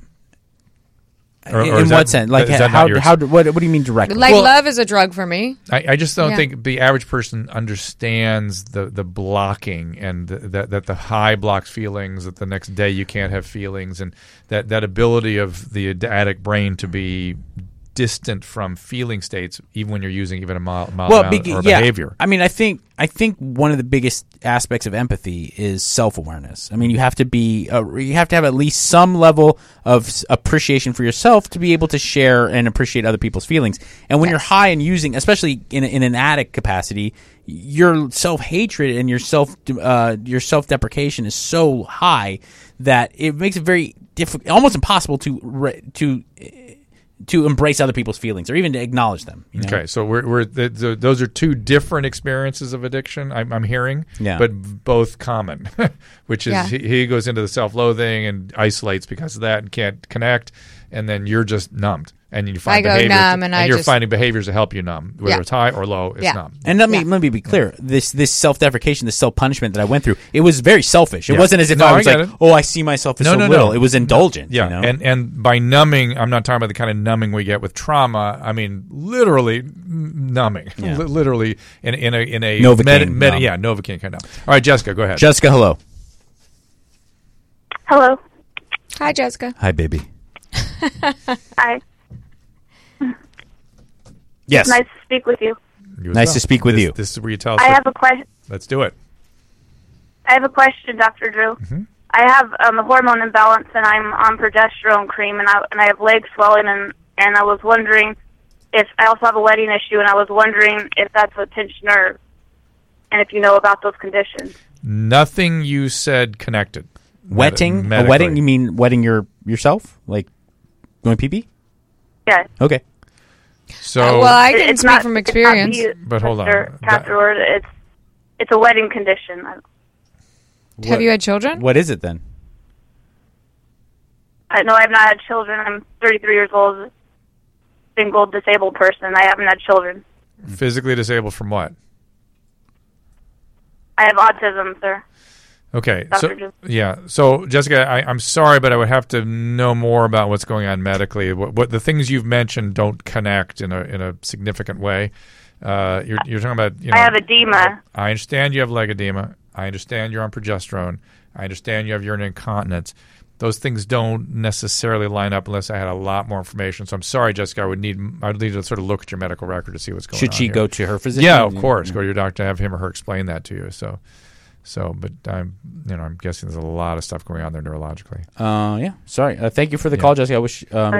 Or- in or is in that- what sense? Like is that not how? yours? How? do- What? What do you mean directly? Like Well- love is a drug for me. I, I just don't Yeah. think the average person understands the, the blocking and the, that that the high blocks feelings, that the next day you can't have feelings, and that, that ability of the addict brain to be distant from feeling states, even when you're using even a mild, mild well, amount be- or yeah. behavior. I mean, I think I think one of the biggest aspects of empathy is self-awareness. I mean, you have to be uh, you have to have at least some level of s- appreciation for yourself to be able to share and appreciate other people's feelings. And when you're high and using, especially in in an addict capacity, your self-hatred and your self uh, your self-deprecation is so high that it makes it very difficult, almost impossible to re- to to embrace other people's feelings or even to acknowledge them. You know? Okay, so we're, we're the, the, those are two different experiences of addiction. I'm, I'm hearing, Yeah. but both common, which is Yeah. he, he goes into the self-loathing and isolates because of that and can't connect, and then you're just numbed, and you find I go behaviors, numb, and I you're just- finding behaviors to help you numb, whether Yeah. it's high or low, it's Yeah. numb. And let me Yeah. let me be clear. This this self deprecation, this self punishment that I went through, it was very selfish. It Yeah. wasn't as if No, I I was get like, it. oh, I see myself as No, so no, little. no. It was indulgent. Yeah, you know? and and by numbing, I'm not talking about the kind of numbing we get with trauma. I mean, literally n- numbing, Yeah. Li- literally in in a in a Novocaine numb. yeah, Novocaine kind of. All right, Jessica, go ahead. Jessica, hello. Hello. Hi, Jessica. Hi, baby. Hi. Yes. Nice to speak with you. You as Nice well. to speak with This- you. This is where you tell us. I what- have a question. Let's do it. I have a question, Doctor Drew. Mm-hmm. I have um, a hormone imbalance, and I'm on progesterone cream, and I and I have leg swelling, and and I was wondering if I also have a wetting issue, and I was wondering if that's a pinched nerve, and if you know about those conditions. Nothing you said connected. Wetting? Med- a wetting? medically. You mean wetting your yourself? Like going pee pee? Yes. Okay. So, Uh, well, I It- can it's speak not- from it's not experience. you, But hold on. Mister That- Catherord. It's it's a wetting condition. I- Have you had children? What is it then? I know I've not had children. I'm thirty-three years old, single, disabled person. I haven't had children. physically disabled from what? I have autism, sir. Okay. Doctor So, Drew. yeah. So, Jessica, I, I'm sorry, but I would have to know more about what's going on medically. What, what the things you've mentioned don't connect in a in a significant way. Uh, you're you're talking about. You know, I have edema. I understand you have leg edema. I understand you're on progesterone. I understand you have urinary incontinence. Those things don't necessarily line up unless I had a lot more information. So I'm sorry, Jessica. I would need I would need to sort of look at your medical record to see what's going Should on. she here. go to her physician? Yeah, of course. Go to your doctor. Have him or her explain that to you. So, so, but I'm you know I'm guessing there's a lot of stuff going on there neurologically. Uh, yeah. Sorry. Uh, thank you for the Yeah. call, Jessica. I wish. Um, Right.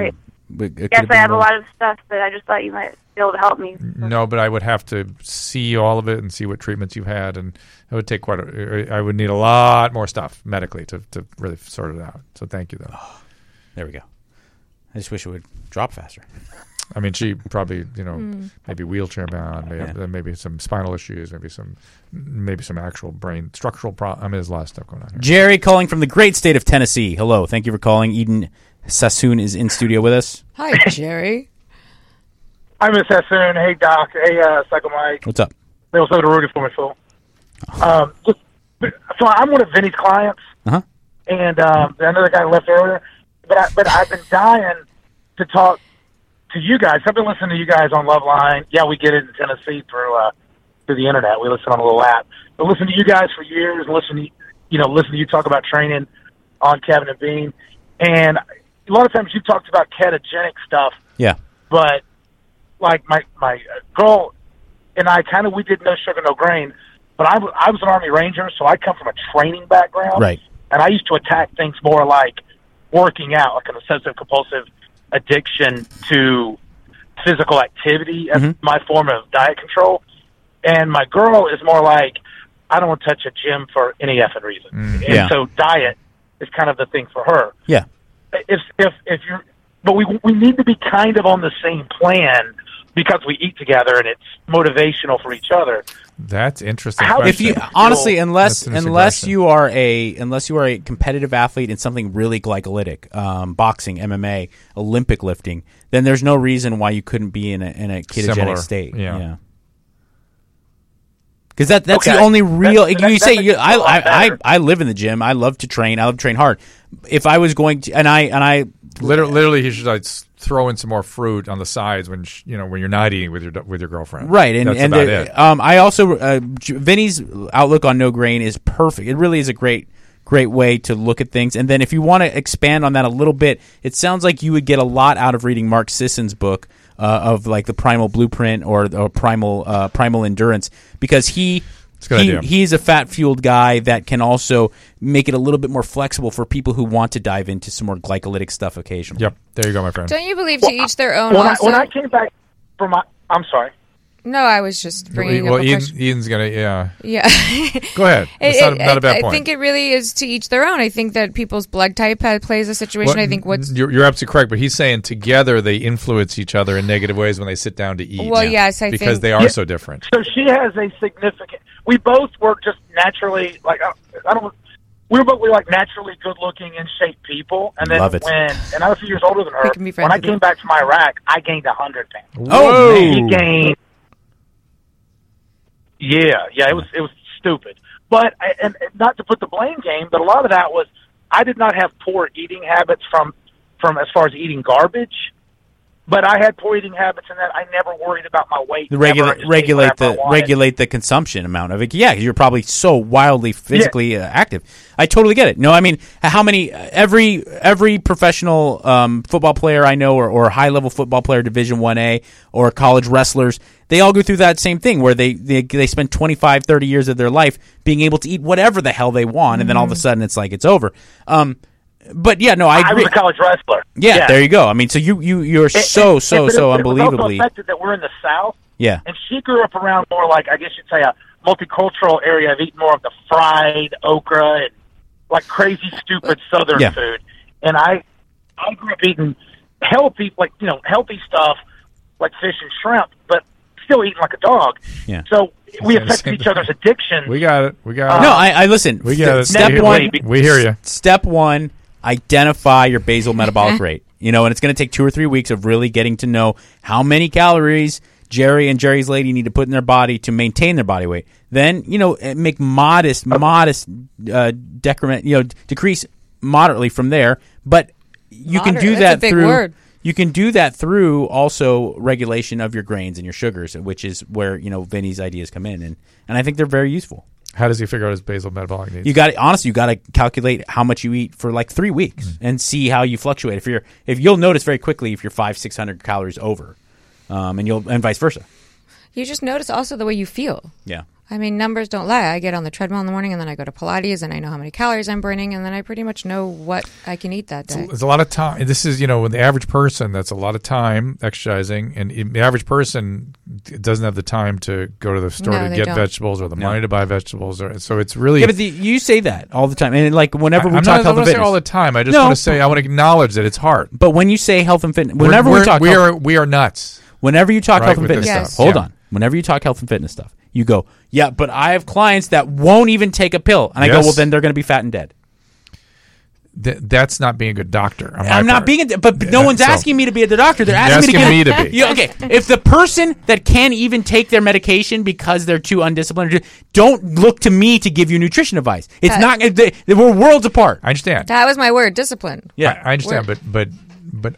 It, it Yes, could've I been have a more. lot of stuff, but I just thought you might be able to help me. No, but I would have to see all of it and see what treatments you've had, and it would take quite a. I would need a lot more stuff medically to, to really sort it out. So thank you, though. Oh, there we go. I just wish it would drop faster. I mean, she probably, you know, Mm. maybe wheelchair bound, maybe, Yeah. maybe some spinal issues, maybe some, maybe some actual brain structural problem. I mean, there's a lot of stuff going on here. Jerry calling from the great state of Tennessee. Hello. Thank you for calling. Eden Sassoon is in studio with us. Hi, Jerry. Hi, Miss Sassoon. Hey, Doc. Hey, uh, Psycho Mike. What's up? They also rooting for me, Phil. Um, just, so I'm one of Vinny's clients, Uh-huh. and um, I know the guy left earlier, but I, but I've been dying to talk to you guys. I've been listening to you guys on Loveline. Yeah, we get it in Tennessee through uh, through the internet. We listen on a little app. But listen to you guys for years. Listen to you know listen to you talk about training on Kevin and Bean, and a lot of times you talked about ketogenic stuff. Yeah. But like my my girl and I kind of we did no sugar no grain, but I, w- I was an Army Ranger, so I come from a training background, Right. and I used to attack things more like working out, like an obsessive compulsive addiction to physical activity as Mhm. my form of diet control. And my girl is more like, I don't want to touch a gym for any effing reason. Mm. And Yeah. so diet is kind of the thing for her. Yeah. If if if you're, but we we need to be kind of on the same plan because we eat together and it's motivational for each other. That's interesting. How- If you question. honestly, unless That's an interesting unless question. you are a unless you are a competitive athlete in something really glycolytic, um, boxing, M M A, Olympic lifting, then there's no reason why you couldn't be in a in a ketogenic Similar, state. yeah. Because that that's the Okay. only real. That- you that- say that you, makes I, it a lot I I better. I live in the gym. I love to train. I love to train hard. If I was going to, and I and I Literally, literally, he should like s- throw in some more fruit on the sides when sh- you know when you're not eating with your with your girlfriend. Right, and that's and about the- it. um, I also uh, J- Vinny's outlook on no grain is perfect. It really is a great great way to look at things. And then if you want to expand on that a little bit, it sounds like you would get a lot out of reading Mark Sisson's book uh, of like the Primal Blueprint or, or Primal uh, Primal Endurance, because he. It's a good he, idea. He's a fat-fueled guy that can also make it a little bit more flexible for people who want to dive into some more glycolytic stuff occasionally. Yep, there you go, my friend. Don't you believe to each their own? When I, also? when I came back from my, I'm sorry. No, I was just bringing well, up a Ian, question. Ian's gonna yeah. Yeah. Go ahead. It's It- not, it- not a bad I, point. I think it really is to each their own. I think that people's blood type ha- plays a situation. Well, I think what's you're, you're absolutely correct, but he's saying together they influence each other in negative ways when they sit down to eat. Well, yes, I because think- they are Yeah. so different. So she has a significant. We both were just naturally like I, I don't. We were both we were like naturally good looking in shape people, and then Love it. when and I was a few years older than her. We can be friends When I with came you. back from Iraq, I gained a hundred pounds. Oh, She man. gained. Yeah, yeah, it was it was stupid, but I- and, and not to put the blame game, but a lot of that was I did not have poor eating habits from from as far as eating garbage. But I had poor eating habits in that I never worried about my weight. The Never, I regulate just ate regulate whatever I the wanted. regulate the consumption amount of it. Yeah, 'cause you're probably so wildly physically uh, active. I totally get it. No, I mean, how many every every professional um, football player I know, or, or high level football player, Division One A, or college wrestlers, they all go through that same thing where they they they spend twenty-five, thirty years of their life being able to eat whatever the hell they want, and then all of a sudden it's like it's over. Um, but yeah, no, I I agree. was a college wrestler. Yeah, there you go. I mean, so you you you're And- so and- so but it- so but it was also unbelievably affected that we're in the South, yeah. and she grew up around more like I guess you'd say a multicultural area of eating more of the fried okra and like crazy stupid Southern Yeah. food. And I I grew up eating healthy like you know healthy stuff like fish and shrimp, but still eating like a dog. Yeah. So we Same- affected same each other's addictions. We got it. We got it. No, I, I listen. We get it. Step We- one. we hear you. Step one: identify your basal metabolic rate. You know, and it's going to take two or three weeks of really getting to know how many calories Jerry and Jerry's lady need to put in their body to maintain their body weight. Then, you know, make modest, modest uh, decrement. You know, decrease moderately from there. But you can Moderate, do that's that a big through. word. You can do that through also regulation of your grains and your sugars, which is where you know Vinny's ideas come in, and and I think they're very useful. How does he figure out his basal metabolic needs? You got to honestly, you got to calculate how much you eat for like three weeks Mm-hmm. and see how you fluctuate. If you're, if you'll notice very quickly if you're five, six hundred calories over, um, and you'll, and vice versa. you just notice also the way you feel. Yeah. I mean, numbers don't lie. I get on the treadmill in the morning, and then I go to Pilates, and I know how many calories I'm burning, and then I pretty much know what I can eat that day. It's a, it's a lot of time. This is, you know, with the average person, that's a lot of time exercising, and the average person doesn't have the time to go to the store No, to they get don't. vegetables or the No. money to buy vegetables. Or so it's really. Yeah, but the, you say that all the time, and like whenever I, we I'm talk not, health I and don't say fitness, all the time. I just No. want to say I want to acknowledge that it's hard. but when you say health and fitness, whenever We're- we talk, we health, are we are nuts. whenever you talk Right, health and with this fitness stuff. stuff, hold Yeah. on. Whenever you talk health and fitness stuff, you go, yeah, but I have clients that won't even take a pill, and I go, Yes. well, then they're going to be fat and dead. Th- that's not being a good doctor. on my I'm not part. being, a, but no Yeah, one's so- asking me to be a doctor. They're You're asking, asking me to, me get, to be. Yeah, okay, if the person that can't even take their medication because they're too undisciplined, don't look to me to give you nutrition advice. It's Uh, not. They, they, we're worlds apart. I understand. That was my word, discipline. Yeah, I, I understand, but but but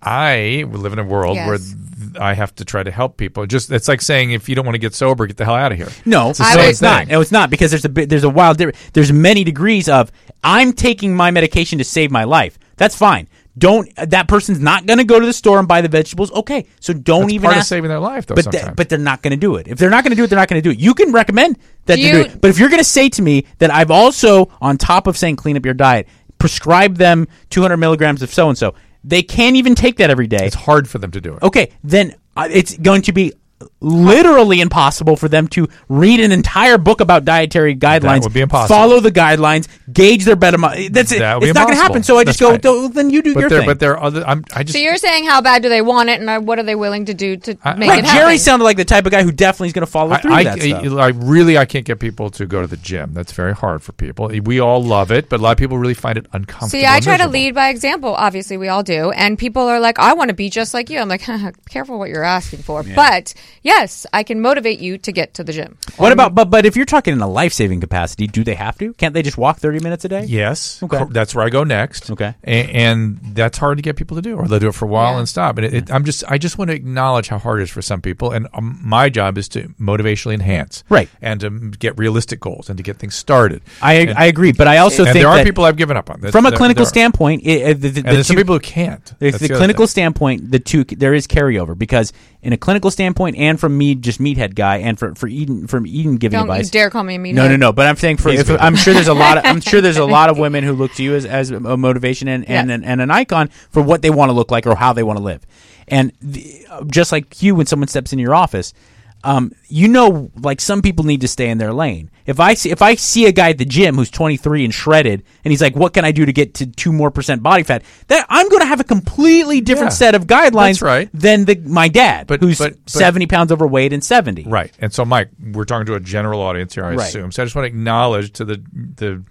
I live in a world Yes. where th- I have to try to help people. Just it's like saying if you don't want to get sober, get the hell out of here. No, It's the I no, same it's not. thing. No, it's not because there's a bit, there's a wild difference. There's many degrees of I'm taking my medication to save my life. That's fine. Don't that person's not going to go to the store and buy the vegetables? Okay, so don't That's even part of ask. saving their life, though. but th- sometimes. but they're not going to do it. If they're not going to do it, they're not going to do it. You can recommend that Do they do you- it. But if you're going to say to me that I've also, on top of saying clean up your diet, prescribe them two hundred milligrams of so and so, they can't even take that every day. it's hard for them to do it. Okay, then uh, it's going to be literally impossible for them to read an entire book about dietary guidelines. would be impossible. Follow the guidelines, gauge their B M I. That's it. That would be It's not going to impossible. happen. So I just That's go. right. "Oh, then you do But your there, thing. but there are other. I'm, I just. So you're saying how bad do they want it, and uh, what are they willing to do to I- make right, it happen? Jerry sounded like the type of guy who definitely is going to follow I, through I, that stuff. I, I really I can't get people to go to the gym. That's very hard for people. We all love it, but a lot of people really find it uncomfortable. See, I and try to miserable. lead by example. Obviously, we all do. And people are like, I want to be just like you. I'm like, careful what you're asking for. But yes, I can motivate you to get to the gym. What about? But but if you're talking in a life saving capacity, do they have to? Can't they just walk thirty minutes a day? Yes. Okay. Cor- That's where I go next. Okay. A- and that's hard to get people to do, or they'll do it for a while Yeah. and stop. And it, it, I'm just, I just want to acknowledge how hard it is for some people. And um, my job is to motivationally enhance, Right. and to m- get realistic goals and to get things started. I and, I agree, but I also and think there are that people I've given up on. That- from a there- clinical there are. standpoint, it, uh, the, the, And the there's some two- people who can't. If That's the the other clinical thing. standpoint, the two there is carryover because in a clinical standpoint, and from me, just meathead guy, and for for Eden from Eden giving Don't you advice. dare call me a meathead. No, no, no. But I'm saying for He's if, good. I'm sure there's a lot of I'm sure there's a lot of women who look to you as, as a motivation and and, Yeah. and, and an icon for what they want to look like or how they want to live. And the, just like you, when someone steps into your office, um, you know, like some people need to stay in their lane. If I see if I see a guy at the gym who's twenty-three and shredded, and he's like, "What can I do to get to two more percent body fat?" That I'm going to have a completely different Yeah, set of guidelines that's right. than the my dad, But- who's but- but- seventy pounds overweight and seventy. Right. And so, Mike, we're talking to a general audience here, I Right. assume. So I just want to acknowledge to the the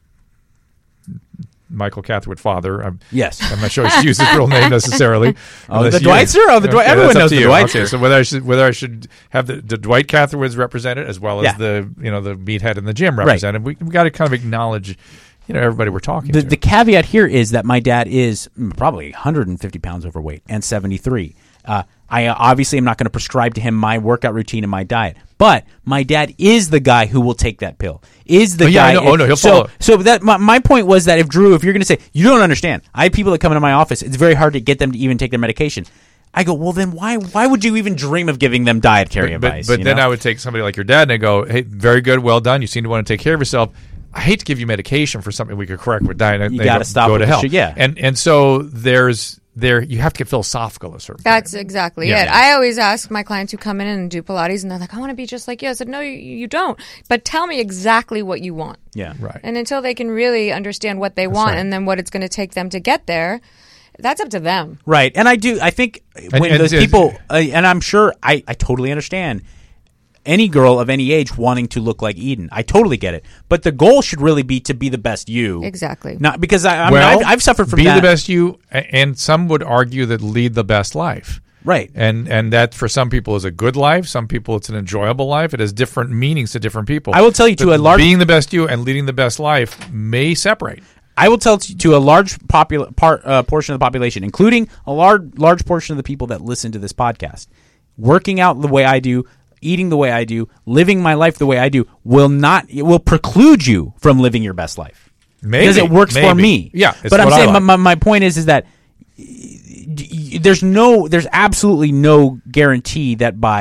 Michael Catherwood father. I'm, Yes. I'm not sure I should use his real name necessarily. Oh, unless the you- Dwightster? Oh, the Dwight- Okay, everyone that's up knows to the you. Dwightster. Okay, so whether I should whether I should have the, the Dwight Catherwoods represented as well as Yeah. the you know the meathead in the gym represented, we we got to kind of acknowledge you know everybody we're talking The, to. the caveat here is that my dad is mm, probably one hundred fifty pounds overweight and seventy-three. Uh, I uh, obviously am not going to prescribe to him my workout routine and my diet, but my dad is the guy who will take that pill. Is the Oh, yeah, guy? I know. Oh, no, he'll so, follow. So that my, my point was that if Drew, if you're going to say you don't understand, I have people that come into my office. It's very hard to get them to even take their medication. I go, well, then why why would you even dream of giving them dietary but, but, advice? but you then know? I would take somebody like your dad and I go, hey, very good, well done. You seem to want to take care of yourself. I hate to give you medication for something we could correct with diet. You They gotta go- stop Go with to the hell. shit, yeah. And and so there's there you have to get philosophical at a certain That's point. exactly Yeah. it. I always ask my clients who come in and do Pilates, and they're like, I want to be just like you. I said, no, you, you don't. But tell me exactly what you want. yeah, Right. And until they can really understand what they want right. and then what it's going to take them to get there, that's up to them. right. And I do. I think when and- those and- people, uh, and I'm sure I, I totally understand any girl of any age wanting to look like Eden. I totally get it. But the goal should really be to be the best you. Exactly. Not because I, I well, mean, I've, I've suffered from be that. the best you, a- and some would argue that lead the best life. Right. And and that for some people is a good life. Some people it's an enjoyable life. It has different meanings to different people. I will tell you to But a large- being the best you and leading the best life may separate. I will tell t- to a large popula- part, uh, portion of the population, including a large large portion of the people that listen to this podcast, working out the way I do, eating the way I do, living my life the way I do, will not it will preclude you from living your best life. Maybe Because it works for maybe. me. Yeah, it's but I'm what I saying like. my, my, my point is is that y- y- there's no there's absolutely no guarantee that by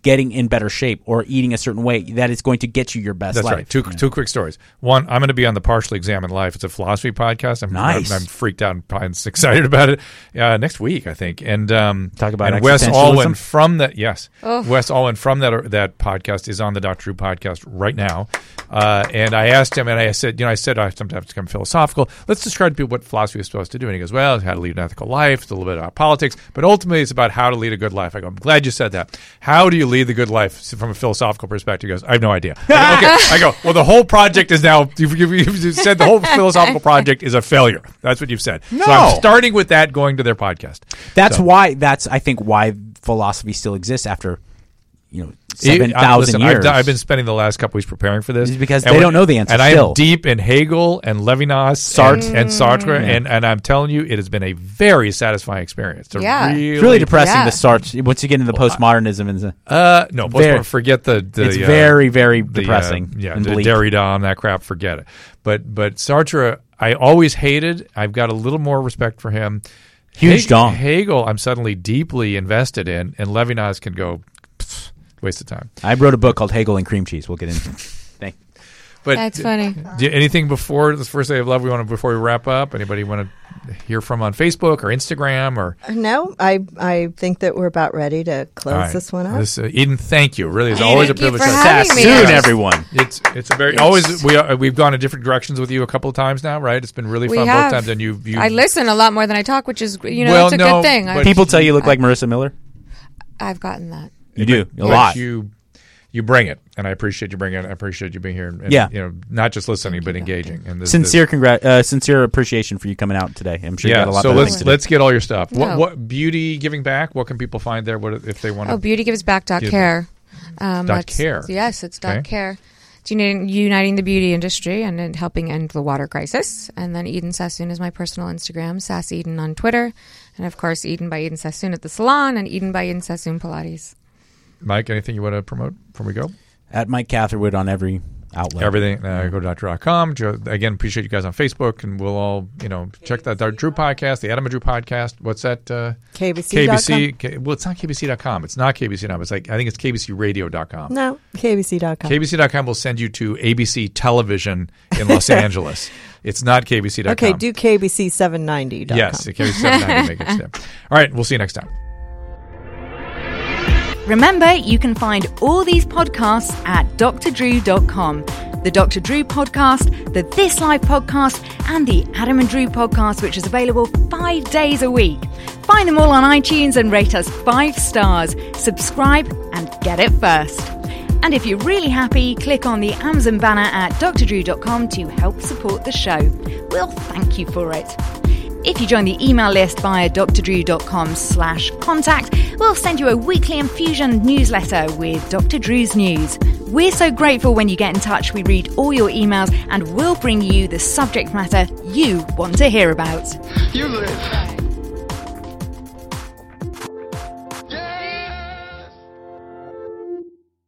getting in better shape or eating a certain way that is going to get you your best That's life. right. Two, two quick stories. One, I'm going to be on the Partially Examined Life. It's a philosophy podcast. I'm, Nice. I'm, I'm freaked out and, and excited about it uh, next week, I think. And um, Talk about and Wes existentialism? Alwyn from that, yes, Oh. Wes Alwyn from that that podcast is on the Doctor Drew podcast right now. Uh, and I asked him, and I said, you know, I said I sometimes become philosophical. Let's describe to people what philosophy is supposed to do. And he goes, well, how to lead an ethical life. It's a little bit about politics, but ultimately it's about how to lead a good life. I go, I'm glad you said that. How do you lead the good life from a philosophical perspective? He goes, I have no idea. I go, okay. I go, well, the whole project is now, you've, you've, you've said the whole philosophical project is a failure. That's what you've said. No. So I'm starting with that, going to their podcast. That's So- why. That's I think why philosophy still exists after you know It- seven I- thousand listen, years. I've, done- I've been spending the last couple weeks preparing for this It's because And they when- don't know the answer And still. I am deep in Hegel and Levinas, Sartre. and, and Sartre, Mm. and, and I'm telling you, it has been a very satisfying experience. To Yeah. really, It's really depressing. Yeah. The Sartre once you get into the postmodernism and the, Uh, no, Very- postmodern, forget the. the it's uh, very very the, uh, depressing. yeah, and the bleak. Derrida and that crap. Forget it. But but Sartre, I always hated. I've got a little more respect for him. Huge Heg- dong. Hegel, I'm suddenly deeply invested in, and Levinas can go pfft, waste of time. I wrote a book called Hegel and Cream Cheese. We'll get into it. Thank But That's funny. Do you, anything before this first day of love we want to before we wrap up? Anybody want to hear from on Facebook or Instagram or? No, I I think that we're about ready to close All right. this one up. This, uh, Eden, thank you. Really, it's Thank always a you privilege. for to having me. Soon, Yes. everyone. It's it's a very always we are, we've gone in different directions with you a couple of times now, right? It's been really We fun have. both times, and you you I listen a lot more than I talk, which is you know Well, it's a no, good thing. but- I've, People tell you look like Marissa Miller. I've gotten that. You do a but lot. You you bring it, and I appreciate you bringing it. I appreciate you being here. And, Yeah. you know, not just listening but engaging. And this, Sincere this, congrat, uh, sincere appreciation for you coming out today. I'm sure you yeah. got a lot. So better let's things to do. let's get all your stuff. What No. what beauty giving back? What can people find there? What if they want to? Oh, beauty gives back dot Give- care. Um, Dot that's- care. Yes, it's dot Okay. care. It's uni- uniting the beauty industry and, and helping end the water crisis. And then Eden Sassoon is my personal Instagram, Sass Eden on Twitter, and of course Eden by Eden Sassoon at the salon and Eden by Eden Sassoon Pilates. Mike, anything you want to promote before we go? At Mike Catherwood on every outlet. Everything. Uh, go to doctor dot com. Joe, again, appreciate you guys on Facebook, and we'll all, you know, check that Doctor Drew podcast, the Adam and Drew podcast. What's that? Uh, K B C. K B C. K, well, it's not K B C dot com. It's not K B C dot com. It's like I think it's K B C radio dot com. No, K B C dot com. K B C dot com will send you to A B C television in Los Angeles. It's not K B C dot com. Okay, do K B C seven ninety dot com. Yes, K B C seven ninety. Make it step. All right, we'll see you next time. Remember, you can find all these podcasts at d r drew dot com. The Doctor Drew podcast, the This Life podcast, and the Adam and Drew podcast, which is available five days a week. Find them all on iTunes and rate us five stars. Subscribe and get it first. And if you're really happy, click on the Amazon banner at d r drew dot com to help support the show. We'll thank you for it. If you join the email list via d r drew dot com slash contact, we'll send you a weekly infusion newsletter with Doctor Drew's news. We're so grateful when you get in touch. We read all your emails and we'll bring you the subject matter you want to hear about. You live.